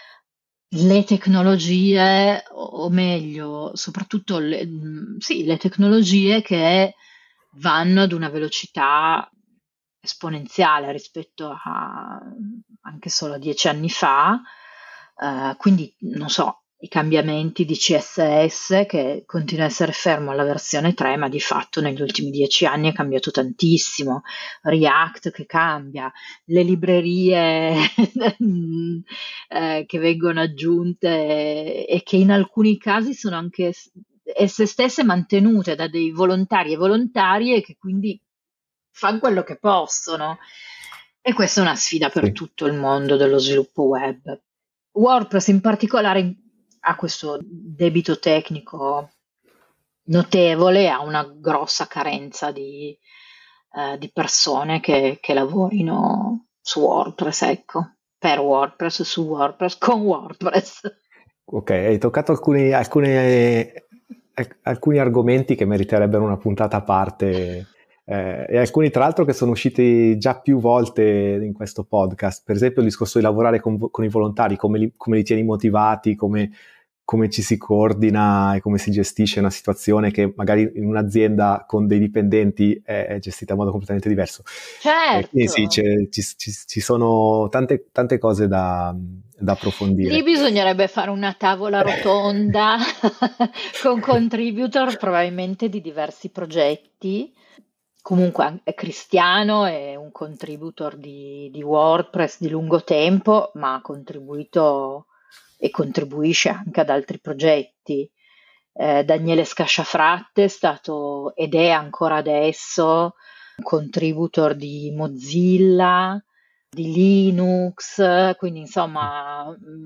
Speaker 2: le tecnologie, o o meglio, soprattutto le, mh, sì, le tecnologie che vanno ad una velocità esponenziale rispetto a anche solo a dieci anni fa, eh, quindi non so, i cambiamenti di C S S che continua a essere fermo alla versione tre, ma di fatto negli ultimi dieci anni è cambiato tantissimo, React che cambia, le librerie eh, che vengono aggiunte e, e che in alcuni casi sono anche esse stesse mantenute da dei volontari e volontarie che quindi fanno quello che possono. E questa è una sfida per
Speaker 1: Sì.
Speaker 2: tutto il mondo dello sviluppo web. WordPress in particolare ha questo debito tecnico notevole, ha una grossa carenza di, eh, di persone che, che lavorino su WordPress, ecco, per WordPress, su WordPress, con WordPress.
Speaker 1: Ok, hai toccato alcuni, alcune- alc- alcuni argomenti che meriterebbero una puntata a parte, eh, e alcuni tra l'altro che sono usciti già più volte in questo podcast. Per esempio il discorso di lavorare con, vo- con i volontari, come li, come li tieni motivati, come, come ci si coordina e come si gestisce una situazione che magari in un'azienda con dei dipendenti è, è gestita in modo completamente diverso. Eh, quindi
Speaker 2: Certo.
Speaker 1: sì, c'è- ci, ci- ci sono tante, tante cose da da
Speaker 2: Lì
Speaker 1: approfondire.
Speaker 2: bisognerebbe fare una tavola rotonda con contributor probabilmente di diversi progetti. Comunque an- è Cristiano, è un contributor di, di WordPress di lungo tempo, ma ha contribuito e contribuisce anche ad altri progetti. Eh, Daniele Scasciafratte è stato ed è ancora adesso un contributor di Mozilla, di Linux, quindi insomma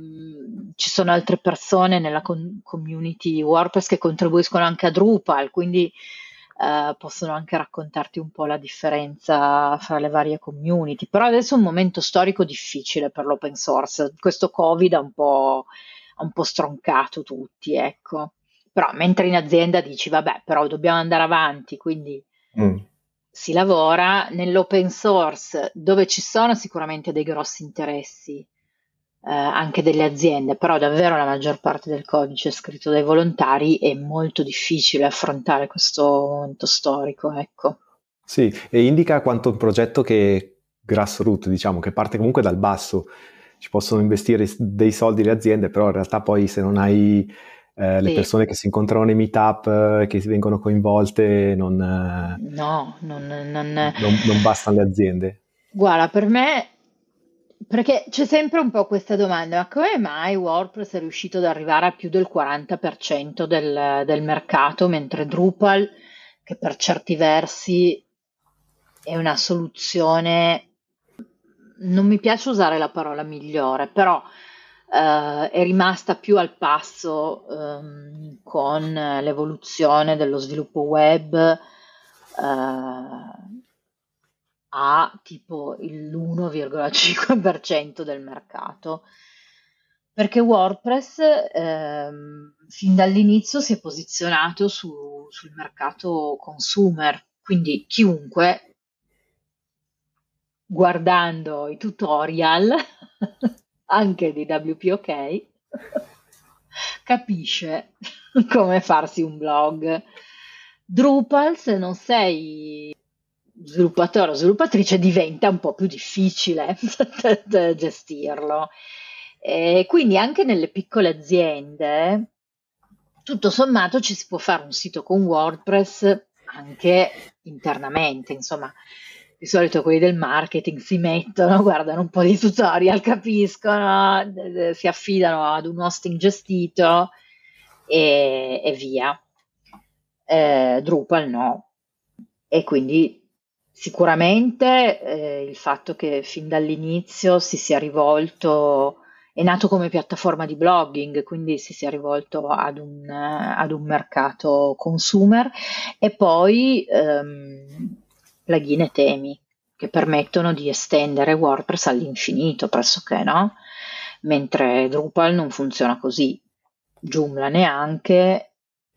Speaker 2: mh, ci sono altre persone nella con- community WordPress che contribuiscono anche a Drupal, quindi eh, possono anche raccontarti un po' la differenza fra le varie community. Però adesso è un momento storico difficile per l'open source, questo Covid ha un po', ha un po' stroncato tutti, ecco. Però mentre in azienda dici, vabbè, però dobbiamo andare avanti, quindi
Speaker 1: Mm.
Speaker 2: si lavora nell'open source dove ci sono sicuramente dei grossi interessi, eh, anche delle aziende, però davvero la maggior parte del codice è scritto dai volontari, è molto difficile affrontare questo momento storico, ecco.
Speaker 1: Sì, e indica quanto un progetto che grassroots, diciamo, che parte comunque dal basso, ci possono investire s- dei soldi le aziende, però in realtà poi se non hai eh, le
Speaker 2: Sì,
Speaker 1: persone che si incontrano nei meetup, eh, che si vengono coinvolte, non, eh,
Speaker 2: no, non, non-
Speaker 1: non- non bastano le aziende.
Speaker 2: Guarda, per me, perché c'è sempre un po' questa domanda, ma come mai WordPress è riuscito ad arrivare a più del quaranta per cento del, del mercato, mentre Drupal, che per certi versi è una soluzione, non mi piace usare la parola migliore, però eh, è rimasta più al passo ehm, con l'evoluzione dello sviluppo web, eh, ha tipo il l'uno virgola cinque per cento del mercato. perché WordPress ehm, fin dall'inizio si è posizionato su- sul mercato consumer, quindi chiunque guardando i tutorial anche di W P O K capisce come farsi un blog. Drupal, se non sei sviluppatore o sviluppatrice, diventa un po' più difficile da gestirlo. E quindi anche nelle piccole aziende, tutto sommato, ci si può fare un sito con WordPress anche internamente, insomma. Di solito quelli del marketing si mettono, guardano un po' di tutorial, capiscono, eh, si affidano ad un hosting gestito e, e via. Eh, Drupal no. E quindi sicuramente eh, il fatto che fin dall'inizio si sia rivolto, è nato come piattaforma di blogging, quindi si sia rivolto ad un, eh, ad un mercato consumer, e poi ehm, plugin e temi che permettono di estendere WordPress all'infinito pressoché, no? Mentre Drupal non funziona così, Joomla neanche,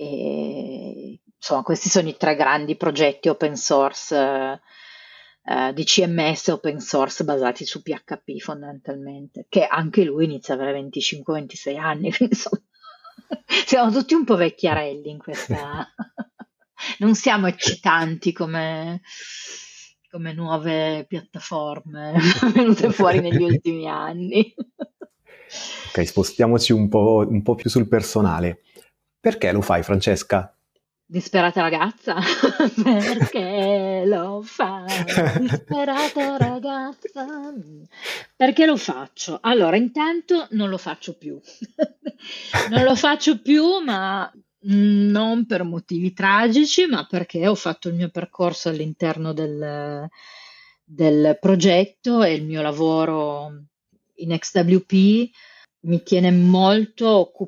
Speaker 2: e insomma questi sono i tre grandi progetti open source eh, eh, di C M S open source basati su P H P fondamentalmente, che anche lui inizia ad avere venticinque ventisei anni, quindi insomma siamo tutti un po' vecchiarelli in questa... non siamo eccitanti come, come nuove piattaforme venute fuori negli ultimi anni.
Speaker 1: Ok, spostiamoci un po', un po' più sul personale. Perché lo fai, Francesca?
Speaker 2: Disperata ragazza, perché lo fai? Disperata ragazza, perché lo faccio? Allora, intanto non lo faccio più. Non lo faccio più, ma non per motivi tragici, ma perché ho fatto il mio percorso all'interno del, del progetto, e il mio lavoro in X W P mi tiene molto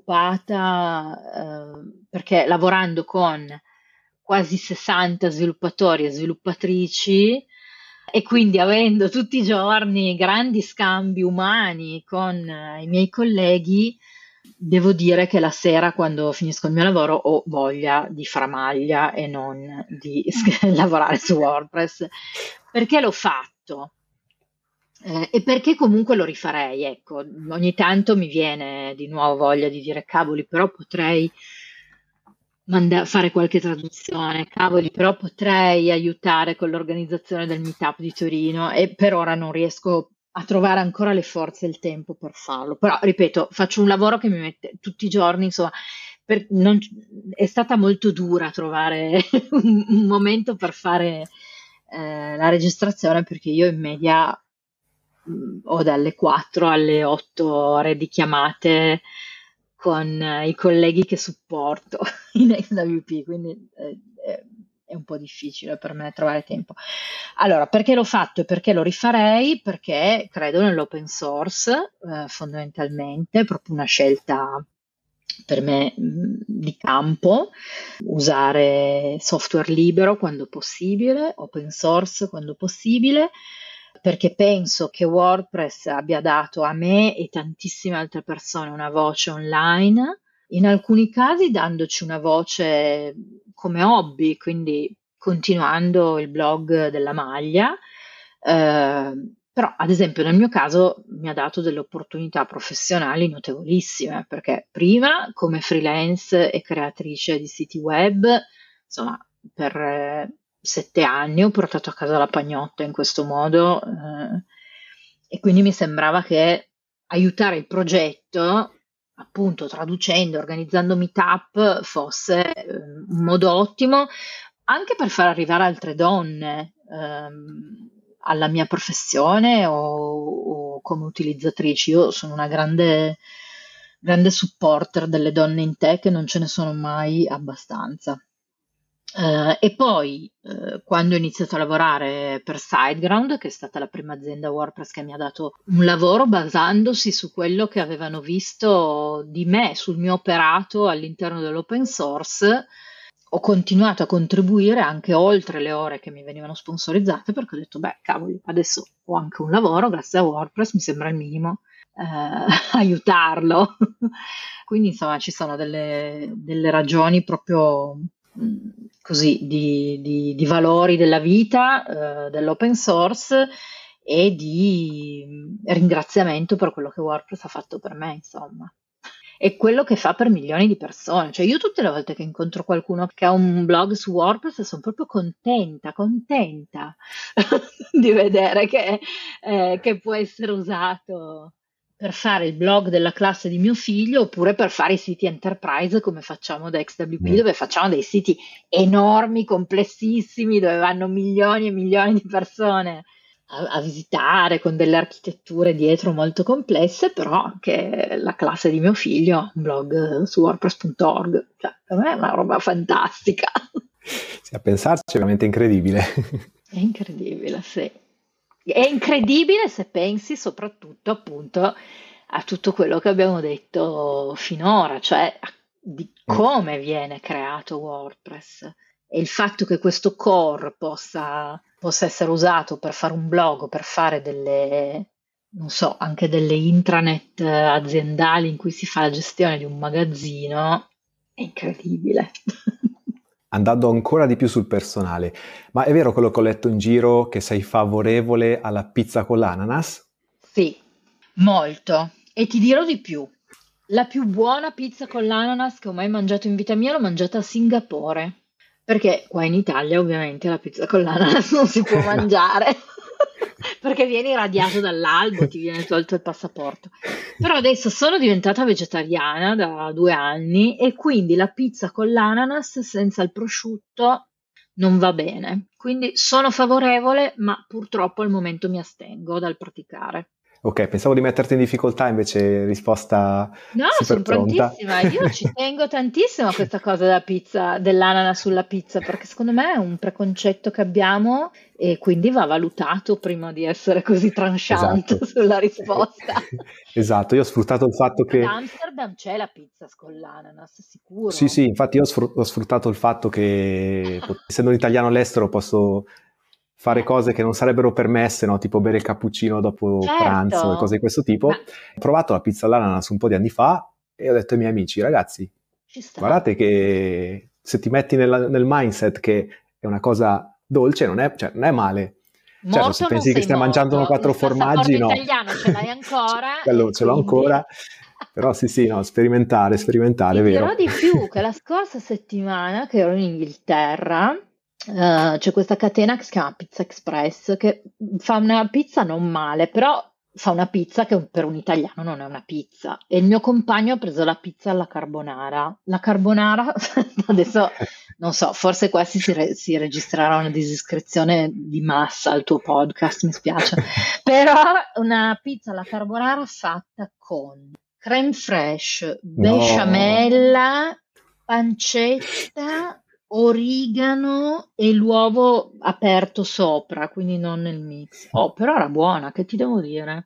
Speaker 2: occupata, eh, perché lavorando con quasi sessanta sviluppatori e sviluppatrici, e quindi avendo tutti i giorni grandi scambi umani con eh, i miei colleghi, devo dire che la sera, quando finisco il mio lavoro, ho voglia di framaglia e non di lavorare su WordPress. Perché l'ho fatto? Eh, e perché comunque lo rifarei, ecco, ogni tanto mi viene di nuovo voglia di dire cavoli, però potrei manda- fare qualche traduzione, cavoli, però potrei aiutare con l'organizzazione del meetup di Torino, e per ora non riesco a trovare ancora le forze e il tempo per farlo. Però, ripeto, faccio un lavoro che mi mette tutti i giorni, insomma, per- non- è stata molto dura trovare un, un momento per fare eh, la registrazione, perché io in media mh, ho dalle quattro alle otto ore di chiamate con eh, i colleghi che supporto in X W P, quindi eh, è, è un po' difficile per me trovare tempo. Allora, perché l'ho fatto e perché lo rifarei? Perché credo nell'open source, eh, fondamentalmente, è proprio una scelta per me mh, di campo, usare software libero quando possibile, open source quando possibile, perché penso che WordPress abbia dato a me e tantissime altre persone una voce online, in alcuni casi dandoci una voce come hobby, quindi continuando il blog della maglia. Eh, però, ad esempio, nel mio caso mi ha dato delle opportunità professionali notevolissime, perché prima, come freelance e creatrice di siti web, insomma, per eh, sette anni ho portato a casa la pagnotta in questo modo, eh, e quindi mi sembrava che aiutare il progetto, appunto traducendo, organizzando meetup, fosse eh, un modo ottimo anche per far arrivare altre donne ehm, alla mia professione, o, o come utilizzatrici. Io sono una grande, grande supporter delle donne in tech, e non ce ne sono mai abbastanza. Eh, e poi, eh, quando ho iniziato a lavorare per SiteGround, che è stata la prima azienda WordPress che mi ha dato un lavoro basandosi su quello che avevano visto di me, sul mio operato all'interno dell'open source, ho continuato a contribuire anche oltre le ore che mi venivano sponsorizzate, perché ho detto, beh, cavoli, adesso ho anche un lavoro grazie a WordPress, mi sembra il minimo eh, aiutarlo. Quindi insomma ci sono delle, delle ragioni proprio mh, così di, di- di valori della vita, eh, dell'open source e di mh, ringraziamento per quello che WordPress ha fatto per me, insomma. E quello che fa per milioni di persone. Cioè io tutte le volte che incontro qualcuno che ha un blog su WordPress sono proprio contenta, contenta di vedere che, eh, che può essere usato per fare il blog della classe di mio figlio oppure per fare i siti enterprise come facciamo da X W P,
Speaker 1: Mm.
Speaker 2: dove facciamo dei siti enormi, complessissimi, dove vanno milioni e milioni di persone a, a visitare con delle architetture dietro molto complesse, però anche la classe di mio figlio ha un blog su WordPress punto org, cioè per me è una roba fantastica.
Speaker 1: Sì, a pensarci è veramente incredibile.
Speaker 2: È incredibile, sì. È incredibile se pensi soprattutto appunto a tutto quello che abbiamo detto finora, cioè a- di
Speaker 1: Mm.
Speaker 2: come viene creato WordPress e il fatto che questo core possa, possa essere usato per fare un blog, per fare delle, non so, anche delle intranet eh, aziendali in cui si fa la gestione di un magazzino, è incredibile.
Speaker 1: Andando ancora di più sul personale, ma è vero quello che ho letto in giro che sei favorevole alla pizza con l'ananas?
Speaker 2: Sì, molto. E ti dirò di più. La più buona pizza con l'ananas che ho mai mangiato in vita mia l'ho mangiata a Singapore. Perché qua in Italia ovviamente la pizza con l'ananas non si può
Speaker 1: No.
Speaker 2: mangiare. Perché vieni irradiato dall'albo, ti viene tolto il passaporto. Però adesso sono diventata vegetariana da due anni e quindi la pizza con l'ananas senza il prosciutto non va bene. Quindi sono favorevole, ma purtroppo al momento mi astengo dal praticare.
Speaker 1: Ok, pensavo di metterti in difficoltà, invece risposta
Speaker 2: No,
Speaker 1: super
Speaker 2: sono
Speaker 1: pronta.
Speaker 2: prontissima. Io ci tengo tantissimo a questa cosa della pizza, dell'ananas sulla pizza, perché secondo me è un preconcetto che abbiamo e quindi va valutato prima di essere così tranchant
Speaker 1: Esatto.
Speaker 2: sulla
Speaker 1: Eh,
Speaker 2: risposta.
Speaker 1: Esatto, io ho sfruttato il fatto
Speaker 2: Ad
Speaker 1: che
Speaker 2: Amsterdam c'è la pizza con l'ananas,
Speaker 1: sì,
Speaker 2: sicuro.
Speaker 1: sì, infatti io ho sfru- ho sfruttato il fatto che, pot- essendo un italiano all'estero, posso fare
Speaker 2: Eh,
Speaker 1: cose che non sarebbero permesse, no? Tipo bere il cappuccino dopo pranzo e cose
Speaker 2: certo,
Speaker 1: di questo
Speaker 2: ma
Speaker 1: tipo. Ho provato la pizza all'ananas un po' di anni fa e ho detto ai miei amici, ragazzi,
Speaker 2: ci sta.
Speaker 1: guardate che se ti metti nella- nel mindset che è una cosa dolce, non è, cioè, non è male. Certo, se
Speaker 2: Morto non
Speaker 1: pensi che
Speaker 2: sei
Speaker 1: stai mangiando
Speaker 2: morto,
Speaker 1: quattro
Speaker 2: il passaporto
Speaker 1: formaggi, no.
Speaker 2: italiano ce l'hai ancora
Speaker 1: Quello
Speaker 2: e
Speaker 1: ce l'ho
Speaker 2: quindi...
Speaker 1: ancora, però sì, sì, no, sperimentare, sperimentare,
Speaker 2: Ti
Speaker 1: è
Speaker 2: dirò
Speaker 1: vero.
Speaker 2: di più che la scorsa settimana che ero in Inghilterra, eh, c'è questa catena che si chiama Pizza Express che fa una pizza non male, però fa una pizza che per un italiano non è una pizza. E il mio compagno ha preso la pizza alla carbonara. La carbonara, adesso non so, forse qua si, si re- si registrerà una disiscrezione di massa al tuo podcast, mi spiace. Però una pizza alla carbonara fatta con crème fraîche,
Speaker 1: No,
Speaker 2: besciamella, pancetta, origano e l'uovo aperto sopra, quindi non nel mix. Oh, però era buona, che ti devo dire?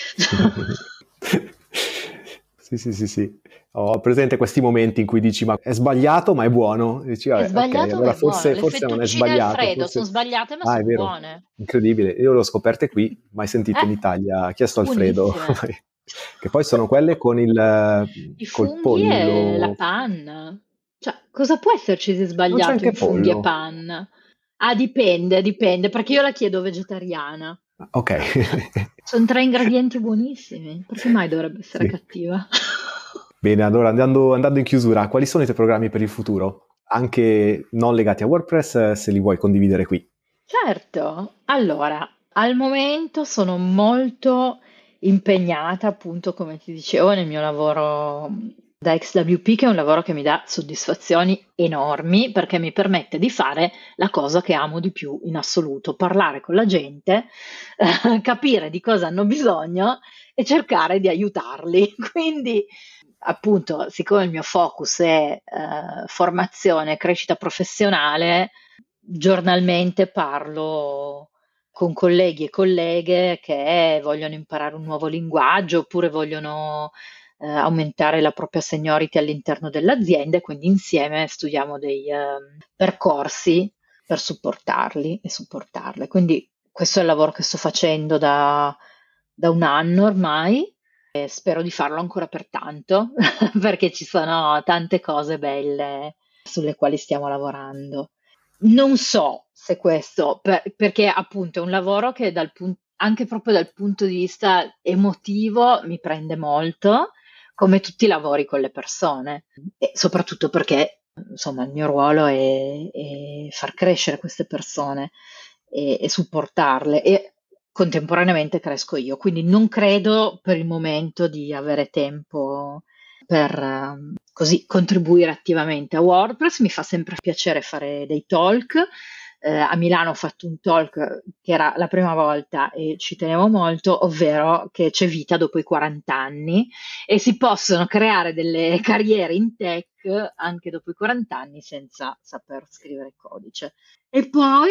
Speaker 1: sì, sì, sì, sì. Ho presente questi momenti in cui dici, ma è sbagliato, ma è buono. E dici,
Speaker 2: È
Speaker 1: vabbè, ok,
Speaker 2: sbagliato ma
Speaker 1: allora
Speaker 2: è buono.
Speaker 1: forse,
Speaker 2: Le
Speaker 1: forse non è
Speaker 2: fettuccine
Speaker 1: sbagliato,
Speaker 2: Alfredo sono
Speaker 1: forse...
Speaker 2: sbagliate ma
Speaker 1: Ah, è
Speaker 2: sono
Speaker 1: vero,
Speaker 2: buone.
Speaker 1: incredibile. Io le ho scoperte qui, mai sentite in
Speaker 2: Eh,
Speaker 1: Italia. Chi è sto Alfredo?
Speaker 2: buonissime.
Speaker 1: Che poi sono quelle con il,
Speaker 2: I
Speaker 1: col
Speaker 2: funghi e la
Speaker 1: pollo.
Speaker 2: panna. Cioè, cosa può esserci di
Speaker 1: Non c'è
Speaker 2: sbagliato
Speaker 1: anche
Speaker 2: in funghi e
Speaker 1: pollo.
Speaker 2: panna? Ah, dipende, dipende, perché io la chiedo vegetariana.
Speaker 1: Ok.
Speaker 2: Sono tre ingredienti buonissimi. Perché mai dovrebbe essere
Speaker 1: Sì.
Speaker 2: cattiva?
Speaker 1: Bene, allora andando, andando in chiusura, quali sono i tuoi programmi per il futuro? Anche non legati a WordPress, eh, se li vuoi condividere qui.
Speaker 2: Certo, allora, al momento sono molto impegnata, appunto, come ti dicevo, nel mio lavoro da X W P, che è un lavoro che mi dà soddisfazioni enormi perché mi permette di fare la cosa che amo di più in assoluto, parlare con la gente, eh, capire di cosa hanno bisogno e cercare di aiutarli. Quindi, appunto, siccome il mio focus è eh, formazione e crescita professionale, giornalmente parlo con colleghi e colleghe che vogliono imparare un nuovo linguaggio oppure vogliono eh, aumentare la propria seniority all'interno dell'azienda e quindi insieme studiamo dei ehm, percorsi per supportarli e supportarle. Quindi questo è il lavoro che sto facendo da, da un anno ormai e spero di farlo ancora per tanto, perché ci sono tante cose belle sulle quali stiamo lavorando. Non so se questo, per- perché appunto è un lavoro che dal pun- anche proprio dal punto di vista emotivo mi prende molto, come tutti i lavori con le persone, e soprattutto perché insomma il mio ruolo è, è far crescere queste persone e, e supportarle e contemporaneamente cresco io, quindi non credo per il momento di avere tempo per ehm, così contribuire attivamente a WordPress. Mi fa sempre piacere fare dei talk. Eh, a Milano ho fatto un talk che era la prima volta e ci tenevo molto, ovvero che c'è vita dopo i quaranta anni e si possono creare delle carriere in tech anche dopo i quaranta anni senza saper scrivere codice. E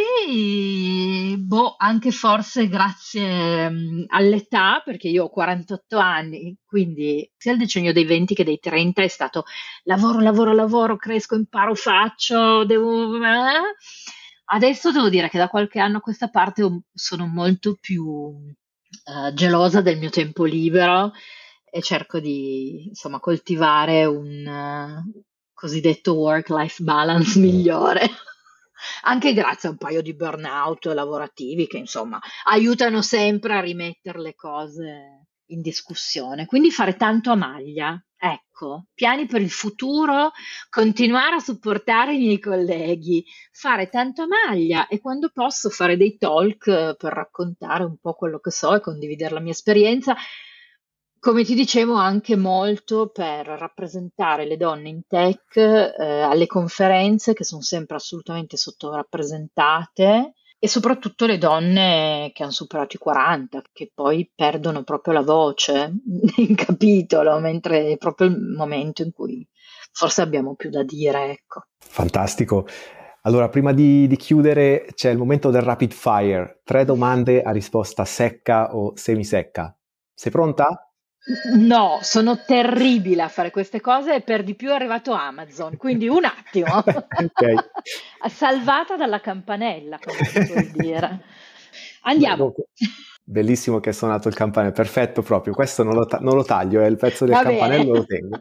Speaker 2: poi, boh, anche forse grazie mh, all'età, perché io ho quarantotto anni, quindi sia il decennio dei venti che dei trenta è stato lavoro, lavoro, lavoro, cresco, imparo, faccio, devo... eh. Adesso devo dire che da qualche anno a questa parte ho- sono molto più eh, gelosa del mio tempo libero e cerco di, insomma, coltivare un eh, cosiddetto work-life balance migliore. Anche grazie a un paio di burnout lavorativi che, insomma, aiutano sempre a rimettere le cose in discussione. Quindi fare tanto a maglia. Ecco, piani per il futuro, continuare a supportare i miei colleghi, fare tanto a maglia e quando posso fare dei talk eh, per raccontare un po' quello che so e condividere la mia esperienza. Come ti dicevo, anche molto per rappresentare le donne in tech, eh, alle conferenze che sono sempre assolutamente sottorappresentate e soprattutto le donne che hanno superato i quaranta, che poi perdono proprio la voce in capitolo, mentre è proprio il momento in cui forse abbiamo più da dire, ecco.
Speaker 1: Fantastico. Allora, prima di, di chiudere, c'è il momento del rapid fire. Tre domande a risposta secca o semisecca. Sei pronta?
Speaker 2: No, sono terribile a fare queste cose e per di più è arrivato Amazon, quindi un attimo.
Speaker 1: Ok.
Speaker 2: Salvata dalla campanella, come si suol dire.
Speaker 1: Beh,
Speaker 2: Andiamo.
Speaker 1: comunque, bellissimo che è suonato il campanello, perfetto proprio. Questo non lo, ta- non lo taglio, è il pezzo del
Speaker 2: Va bene.
Speaker 1: campanello, lo tengo.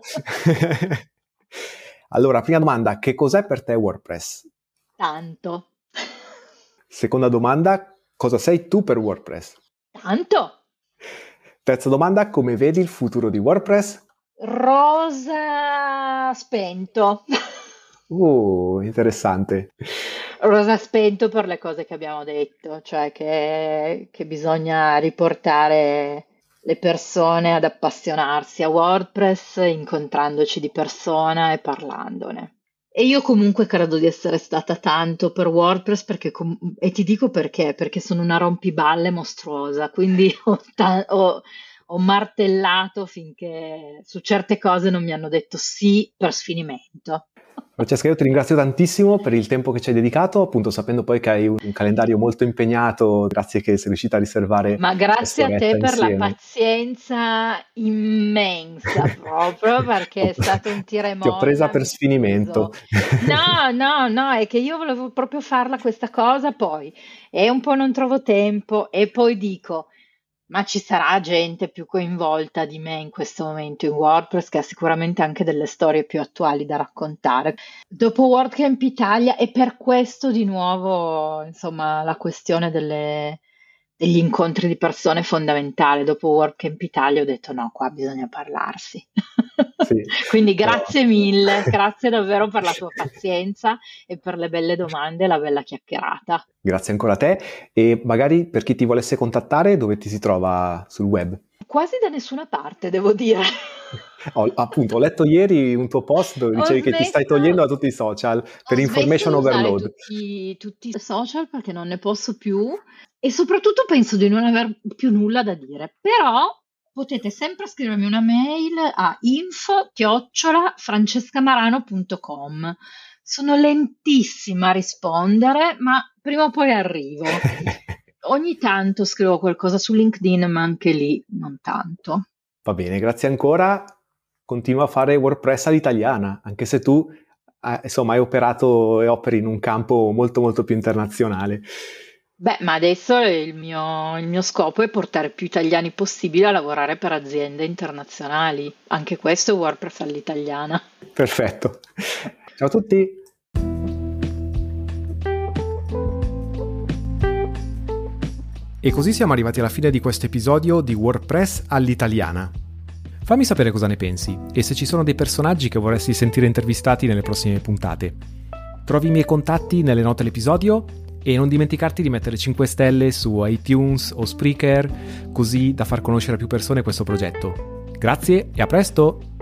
Speaker 1: Allora, prima domanda, che cos'è per te WordPress?
Speaker 2: Tanto.
Speaker 1: Seconda domanda, cosa sei tu per WordPress?
Speaker 2: Tanto.
Speaker 1: Terza domanda, come vedi il futuro di WordPress?
Speaker 2: Rosa spento.
Speaker 1: Uh, interessante.
Speaker 2: Rosa spento per le cose che abbiamo detto, cioè che, che bisogna riportare le persone ad appassionarsi a WordPress incontrandoci di persona e parlandone. E io comunque credo di essere stata tanto per WordPress perché, com- e ti dico perché, perché sono una rompiballe mostruosa, quindi ho, ta- ho- ho martellato finché su certe cose non mi hanno detto sì per sfinimento.
Speaker 1: Francesca, io ti ringrazio tantissimo per il tempo che ci hai dedicato, appunto sapendo poi che hai un, un calendario molto impegnato, grazie che sei riuscita a riservare
Speaker 2: Ma grazie a te
Speaker 1: quest'oretta
Speaker 2: per la
Speaker 1: insieme.
Speaker 2: pazienza immensa proprio perché è stato un tira e
Speaker 1: Ti ho presa
Speaker 2: molla,
Speaker 1: per
Speaker 2: mi scuso.
Speaker 1: sfinimento.
Speaker 2: No, no, no, è che io volevo proprio farla questa cosa, poi e un po' non trovo tempo e poi dico, ma ci sarà gente più coinvolta di me in questo momento in WordPress che ha sicuramente anche delle storie più attuali da raccontare. Dopo WordCamp Italia e per questo di nuovo, insomma, la questione delle- degli incontri di persone è fondamentale. Dopo WordCamp Italia ho detto no, qua bisogna parlarsi.
Speaker 1: Sì.
Speaker 2: Quindi
Speaker 1: Eh.
Speaker 2: grazie mille, grazie davvero per la tua pazienza e per le belle domande e la bella chiacchierata.
Speaker 1: Grazie ancora a te e magari per chi ti volesse contattare, dove ti si trova sul web?
Speaker 2: Quasi da nessuna parte, devo dire.
Speaker 1: Ho, appunto, ho letto ieri un tuo post dove
Speaker 2: Ho
Speaker 1: dicevi che ti stai
Speaker 2: smesso,
Speaker 1: togliendo da tutti i social per
Speaker 2: ho smesso
Speaker 1: information
Speaker 2: di usare
Speaker 1: overload.
Speaker 2: tutti, tutti i social perché non ne posso più e soprattutto penso di non aver più nulla da dire. Però potete sempre scrivermi una mail a info chiocciola francescamarano punto com. Sono lentissima a rispondere, ma prima o poi arrivo. Ogni tanto scrivo qualcosa su LinkedIn, ma anche lì non tanto.
Speaker 1: Va bene, grazie ancora. Continua a fare WordPress all'italiana, anche se tu eh, insomma hai operato e operi in un campo molto molto più internazionale.
Speaker 2: Beh, ma adesso il mio, il mio scopo è portare più italiani possibile a lavorare per aziende internazionali. Anche questo è WordPress all'italiana.
Speaker 1: Perfetto. Ciao a tutti.
Speaker 3: E così siamo arrivati alla fine di questo episodio di WordPress all'italiana. Fammi sapere cosa ne pensi e se ci sono dei personaggi che vorresti sentire intervistati nelle prossime puntate. Trovi i miei contatti nelle note dell'episodio e non dimenticarti di mettere cinque stelle su iTunes o Spreaker, così da far conoscere a più persone questo progetto. Grazie e a presto!